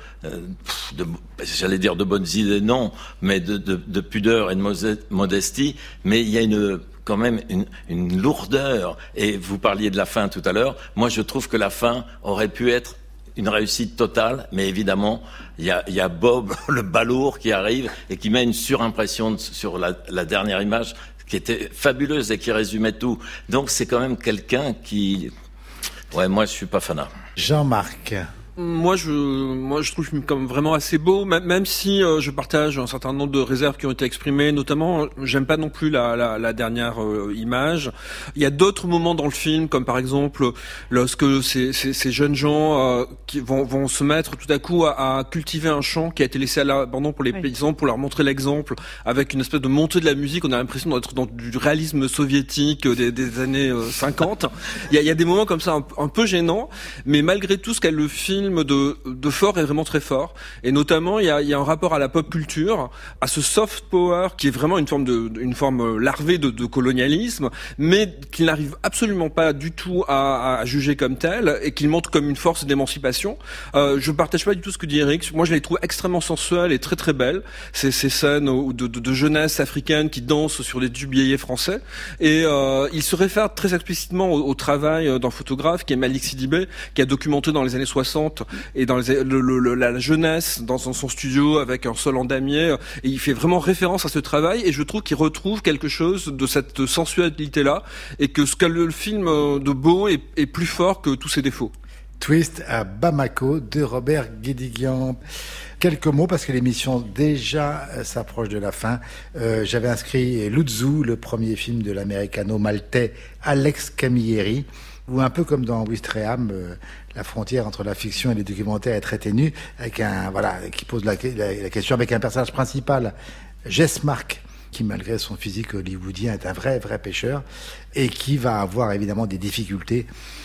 de j'allais dire de bonnes idées, non, mais de, de, de pudeur et de modestie, mais il y a une... quand même une, une lourdeur. Et vous parliez de la fin tout à l'heure. Moi, je trouve que la fin aurait pu être une réussite totale, mais évidemment, il y a, il y a Bob, le balourd, qui arrive et qui met une surimpression sur la, la dernière image qui était fabuleuse et qui résumait tout. Donc, c'est quand même quelqu'un qui... Ouais, moi, je suis pas fanat. Jean-Marc. Moi, je, moi, je trouve le film comme vraiment assez beau, même, même si euh, je partage un certain nombre de réserves qui ont été exprimées. Notamment, j'aime pas non plus la, la, la dernière euh, image. Il y a d'autres moments dans le film, comme par exemple lorsque ces, ces, ces jeunes gens euh, qui vont, vont se mettre tout à coup à, à cultiver un champ qui a été laissé à l'abandon pour les oui. paysans, pour leur montrer l'exemple, avec une espèce de montée de la musique. On a l'impression d'être dans du réalisme soviétique des, des années euh, cinquante. Il y a, il y a des moments comme ça un, un peu gênants, mais malgré tout, ce qu'a le film de, de fort est vraiment très fort, et notamment il y a, il y a un rapport à la pop culture, à ce soft power qui est vraiment une forme de, une forme larvée de, de colonialisme, mais qu'il n'arrive absolument pas du tout à, à juger comme tel, et qu'il montre comme une force d'émancipation. Euh, je partage pas du tout ce que dit Eric. Moi, je les trouve extrêmement sensuelles et très très belles. Ces, ces scènes de, de, de jeunesse africaine qui dansent sur les dubiéiers français, et euh, il se réfère très explicitement au, au travail d'un photographe qui est Malik Sidibé, qui a documenté dans les années soixante et dans les, le, le, la jeunesse dans son, son studio avec un sol en damier, et il fait vraiment référence à ce travail, et je trouve qu'il retrouve quelque chose de cette sensualité là, et que ce qu'a le film de beau est, est plus fort que tous ses défauts. Twist à Bamako de Robert Guédiguian. Quelques mots parce que l'émission déjà s'approche de la fin. Euh, j'avais inscrit Luzzu, le premier film de l'américano-maltais Alex Camilleri, où un peu comme dans Ouistreham, euh, la frontière entre la fiction et les documentaires est très ténue, avec un voilà qui pose la, la, la question avec un personnage principal, Jess Mark, qui malgré son physique hollywoodien est un vrai vrai pêcheur, et qui va avoir évidemment des difficultés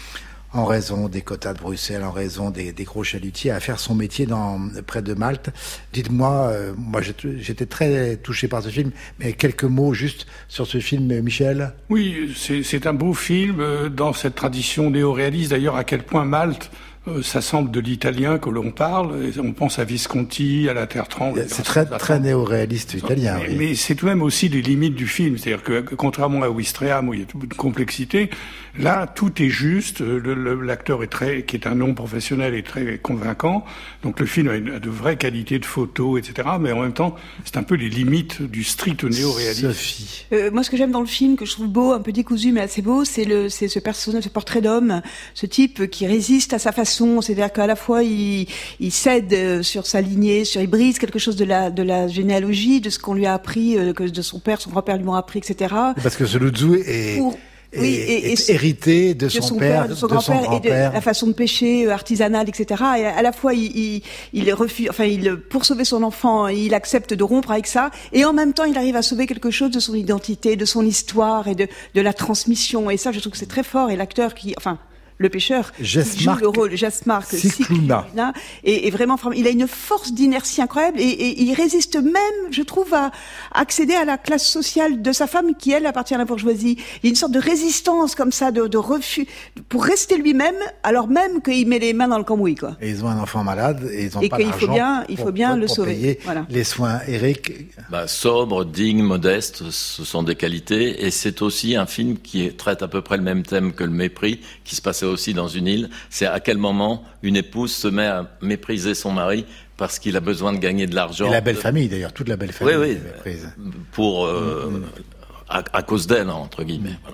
en raison des quotas de Bruxelles, en raison des, des gros chalutiers, à faire son métier dans, près de Malte. Dites-moi, euh, moi j'étais très touché par ce film, mais quelques mots juste sur ce film, Michel. Oui, c'est, c'est un beau film euh, dans cette tradition néo-réaliste. D'ailleurs, à quel point Malte, euh, ça semble de l'italien que l'on parle. On pense à Visconti, à la Terre tremble. C'est très, très néo-réaliste italien. Mais, oui. mais c'est tout de même aussi les limites du film. C'est-à-dire que, contrairement à Ouistreham, où il y a toute une complexité, là, tout est juste. Le, le, l'acteur est très, qui est un non professionnel, est très convaincant. Donc le film a, une, a de vraies qualités de photos, et cetera. Mais en même temps, c'est un peu les limites du strict néo-réalisme. Sophie. Euh, moi, ce que j'aime dans le film, que je trouve beau, un peu décousu, mais assez beau, c'est le, c'est ce personnage, ce portrait d'homme, ce type qui résiste à sa façon. C'est-à-dire qu'à la fois, il, il cède sur sa lignée, sur, il brise quelque chose de la, de la généalogie, de ce qu'on lui a appris, euh, que de son père, son grand-père lui ont appris, et cetera. Parce que ce Luzzu est... Pour... Et, oui, et, et hérité de, de son, son père, père, de son grand-père, de son grand-père. Et de la façon de pêcher artisanale, et cetera. Et à la fois, il, il, il refuse, enfin, il, pour sauver son enfant, il accepte de rompre avec ça, et en même temps, il arrive à sauver quelque chose de son identité, de son histoire et de, de la transmission. Et ça, je trouve que c'est très fort. Et l'acteur qui, enfin, le pêcheur, Jess qui joue le rôle, Jess Mark Cicluna, et, et vraiment, il a une force d'inertie incroyable, et, et il résiste même, je trouve, à accéder à la classe sociale de sa femme, qui elle appartient à la bourgeoisie. Il y a une sorte de résistance comme ça, de, de refus, pour rester lui-même, alors même qu'il met les mains dans le cambouis, quoi. Et ils ont un enfant malade, et ils ont et pas qu'il d'argent faut bien, il faut pour, bien pour, le pour sauver. Payer voilà. Les soins. Eric. Bah, sobre, digne, modeste, ce sont des qualités, et c'est aussi un film qui traite à peu près le même thème que Le Mépris, qui se passait aussi dans une île. C'est à quel moment une épouse se met à mépriser son mari parce qu'il a besoin de gagner de l'argent. Et la belle famille d'ailleurs, toute la belle famille. Oui, oui. Pour euh, mmh. à, à cause d'elle, entre guillemets. Voilà.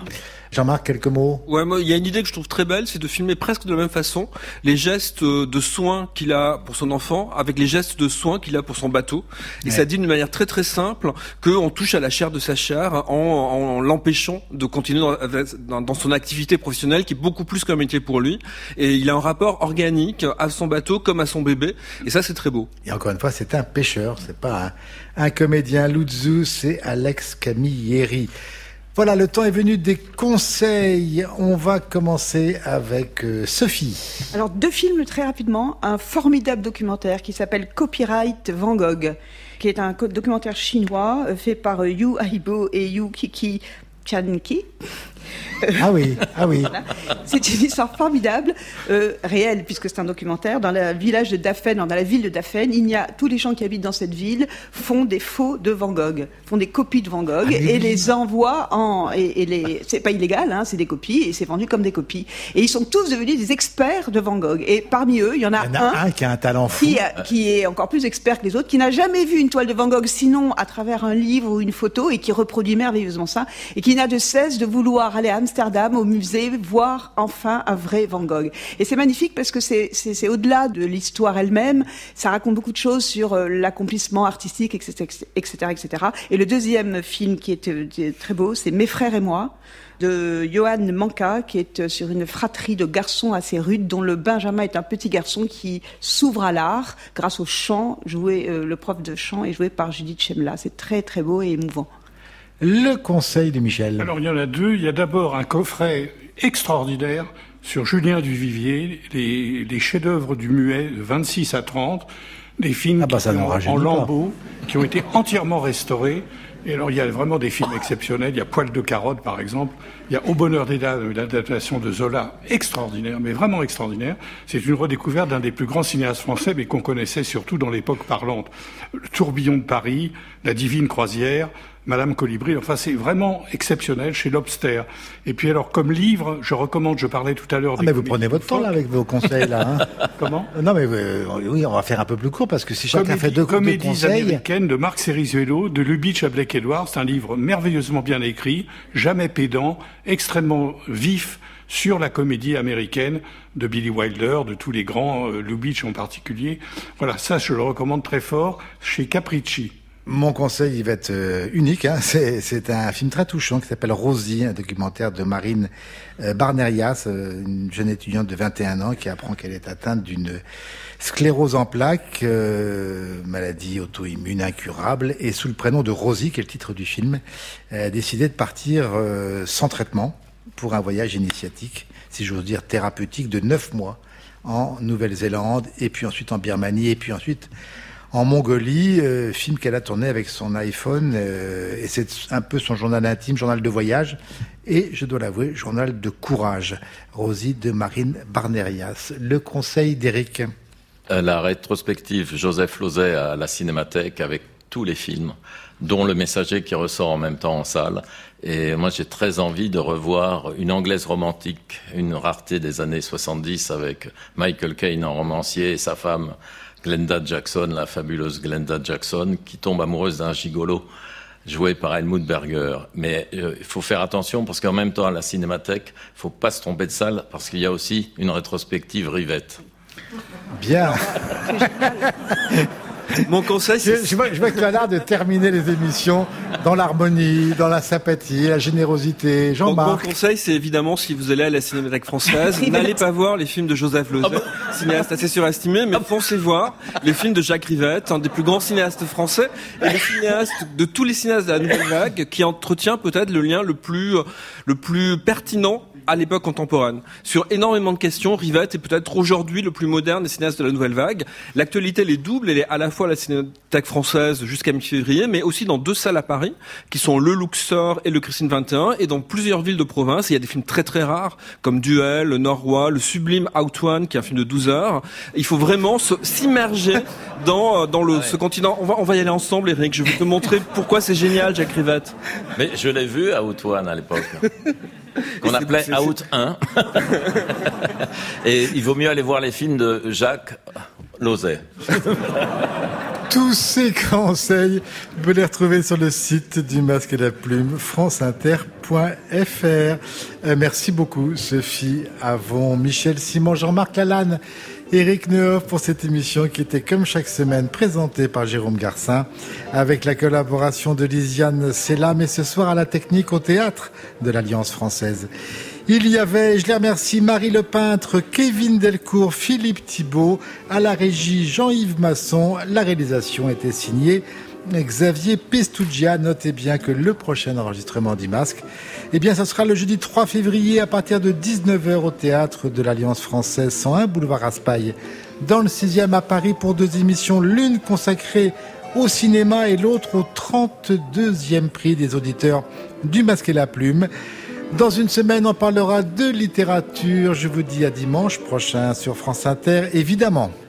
Jean-Marc, quelques mots? Ouais, moi, il y a une idée que je trouve très belle, c'est de filmer presque de la même façon les gestes de soins qu'il a pour son enfant avec les gestes de soins qu'il a pour son bateau. Et ouais. Ça dit d'une manière très très simple qu'on touche à la chair de sa chair en, en l'empêchant de continuer dans, dans, dans son activité professionnelle qui est beaucoup plus qu'un métier pour lui. Et il a un rapport organique à son bateau comme à son bébé. Et ça, c'est très beau. Et encore une fois, c'est un pêcheur, c'est pas un, un comédien. Luzzu, c'est Alex Camilleri. Voilà, le temps est venu des conseils. On va commencer avec euh, Sophie. Alors, deux films très rapidement. Un formidable documentaire qui s'appelle Copyright Van Gogh, qui est un documentaire chinois euh, fait par euh, Yu Aibo et Yu Kiki Chanki. Ah oui, ah oui. Voilà. C'est une histoire formidable, euh, réelle, puisque c'est un documentaire. Dans le village de Daphne, dans la ville de Daphne, il y a tous les gens qui habitent dans cette ville font des faux de Van Gogh, font des copies de Van Gogh ah, et oui. les envoient en et, et les. C'est pas illégal, hein, c'est des copies et c'est vendu comme des copies. Et ils sont tous devenus des experts de Van Gogh. Et parmi eux, il y en a, il y en a un, un qui a un talent fou, qui, a, qui est encore plus expert que les autres, qui n'a jamais vu une toile de Van Gogh sinon à travers un livre ou une photo et qui reproduit merveilleusement ça et qui n'a de cesse de vouloir aller à Amsterdam au musée voir enfin un vrai Van Gogh. Et c'est magnifique parce que c'est, c'est, c'est au-delà de l'histoire elle-même, ça raconte beaucoup de choses sur euh, l'accomplissement artistique, et cetera, et cetera, et cetera. Et le deuxième film qui est, euh, qui est très beau, c'est Mes frères et moi, de Johan Manka, qui est sur une fratrie de garçons assez rudes, dont le Benjamin est un petit garçon qui s'ouvre à l'art grâce au chant, joué, euh, le prof de chant est joué par Judith Chemla. C'est très très beau et émouvant. Le conseil de Michel. Alors il y en a deux. Il y a d'abord un coffret extraordinaire sur Julien Duvivier, les, les chefs-d'œuvre du muet de vingt-six à trente, des films ah bah, qui sont en lambeaux, qui ont été entièrement restaurés. Et alors il y a vraiment des films exceptionnels. Il y a Poil de carotte par exemple. Il y a Au bonheur des dames, l'adaptation de Zola, extraordinaire, mais vraiment extraordinaire. C'est une redécouverte d'un des plus grands cinéastes français, mais qu'on connaissait surtout dans l'époque parlante. Le Tourbillon de Paris, La divine croisière, Madame Colibri, enfin c'est vraiment exceptionnel chez Lobster. Et puis alors comme livre, je recommande, je parlais tout à l'heure... Ah mais vous prenez votre temps là avec vos conseils là. Hein. Comment ? Non mais euh, oui, on va faire un peu plus court parce que si chacun Comédie, fait deux, deux conseils... Comédies américaines de Marc Cerizuelo, de Lubitsch à Blake Edwards, c'est un livre merveilleusement bien écrit, jamais pédant, extrêmement vif, sur la comédie américaine de Billy Wilder, de tous les grands, euh, Lubitsch en particulier. Voilà, ça je le recommande très fort, chez Capricci. Mon conseil, il va être euh, unique. Hein. C'est, c'est un film très touchant qui s'appelle Rosie, un documentaire de Marine euh, Barnerias, euh, une jeune étudiante de vingt et un ans qui apprend qu'elle est atteinte d'une sclérose en plaques, euh, maladie auto-immune incurable, et sous le prénom de Rosie, qui est le titre du film, euh, a décidé de partir euh, sans traitement pour un voyage initiatique, si j'ose dire thérapeutique, de neuf mois en Nouvelle-Zélande, et puis ensuite en Birmanie, et puis ensuite en Mongolie, euh, film qu'elle a tourné avec son iPhone, euh, et c'est un peu son journal intime, journal de voyage, et je dois l'avouer, journal de courage. Rosie de Marine Barnerias. Le conseil d'Éric. La rétrospective Joseph Losey à la Cinémathèque avec tous les films, dont Le Messager qui ressort en même temps en salle. Et moi, j'ai très envie de revoir Une Anglaise romantique, une rareté des années soixante-dix avec Michael Caine en romancier et sa femme Glenda Jackson, la fabuleuse Glenda Jackson, qui tombe amoureuse d'un gigolo joué par Helmut Berger. Mais euh, il faut faire attention parce qu'en même temps, à la Cinémathèque, il faut pas se tromper de salle parce qu'il y a aussi une rétrospective Rivette. Bien. Mon conseil, c'est... Je, je, vois, je vois que tu as l'air de terminer les émissions dans l'harmonie, dans la sympathie, la générosité. Jean-Marc. Mon conseil, c'est évidemment, si vous allez à la Cinémathèque française, n'allez pas voir les films de Joseph Losey, cinéaste assez surestimé, mais foncez voir les films de Jacques Rivette, un des plus grands cinéastes français, et le cinéaste de tous les cinéastes de la Nouvelle Vague, qui entretient peut-être le lien le plus, le plus pertinent à l'époque contemporaine. Sur énormément de questions, Rivette est peut-être aujourd'hui le plus moderne des cinéastes de la Nouvelle Vague. L'actualité, elle est double, elle est à la fois à la Cinémathèque française jusqu'à mi-février, mais aussi dans deux salles à Paris, qui sont le Luxor et le Christine vingt et un, et dans plusieurs villes de province. Il y a des films très très rares, comme Duel, Le Norrois, le sublime Out One, qui est un film de douze heures. Il faut vraiment se, s'immerger dans, dans le, ah ouais. ce continent. On va, on va y aller ensemble, Eric. Je vais te montrer pourquoi c'est génial, Jacques Rivette. Mais je l'ai vu, Out One, à l'époque. Qu'on appelait c'est, c'est, Out un. Et il vaut mieux aller voir les films de Jacques Losey. Tous ces conseils, vous pouvez les retrouver sur le site du Masque et la Plume, franceinter point f r. Euh, merci beaucoup, Sophie Avon, Michel Simon, Jean-Marc Lalanne, Éric Neuhoff pour cette émission qui était comme chaque semaine présentée par Jérôme Garcin avec la collaboration de Lisiane Sella, mais ce soir à la technique au théâtre de l'Alliance française. Il y avait, je les remercie, Marie Lepeintre, Kevin Delcourt, Philippe Thibault, à la régie Jean-Yves Masson. La réalisation était signée Xavier Pestugia. Notez bien que le prochain enregistrement du Masque, eh bien, ça sera le jeudi trois février à partir de dix-neuf heures au théâtre de l'Alliance française, cent un boulevard Raspail, dans le sixième à Paris pour deux émissions, l'une consacrée au cinéma et l'autre au trente-deuxième prix des auditeurs du Masque et la Plume. Dans une semaine, on parlera de littérature. Je vous dis à dimanche prochain sur France Inter, évidemment.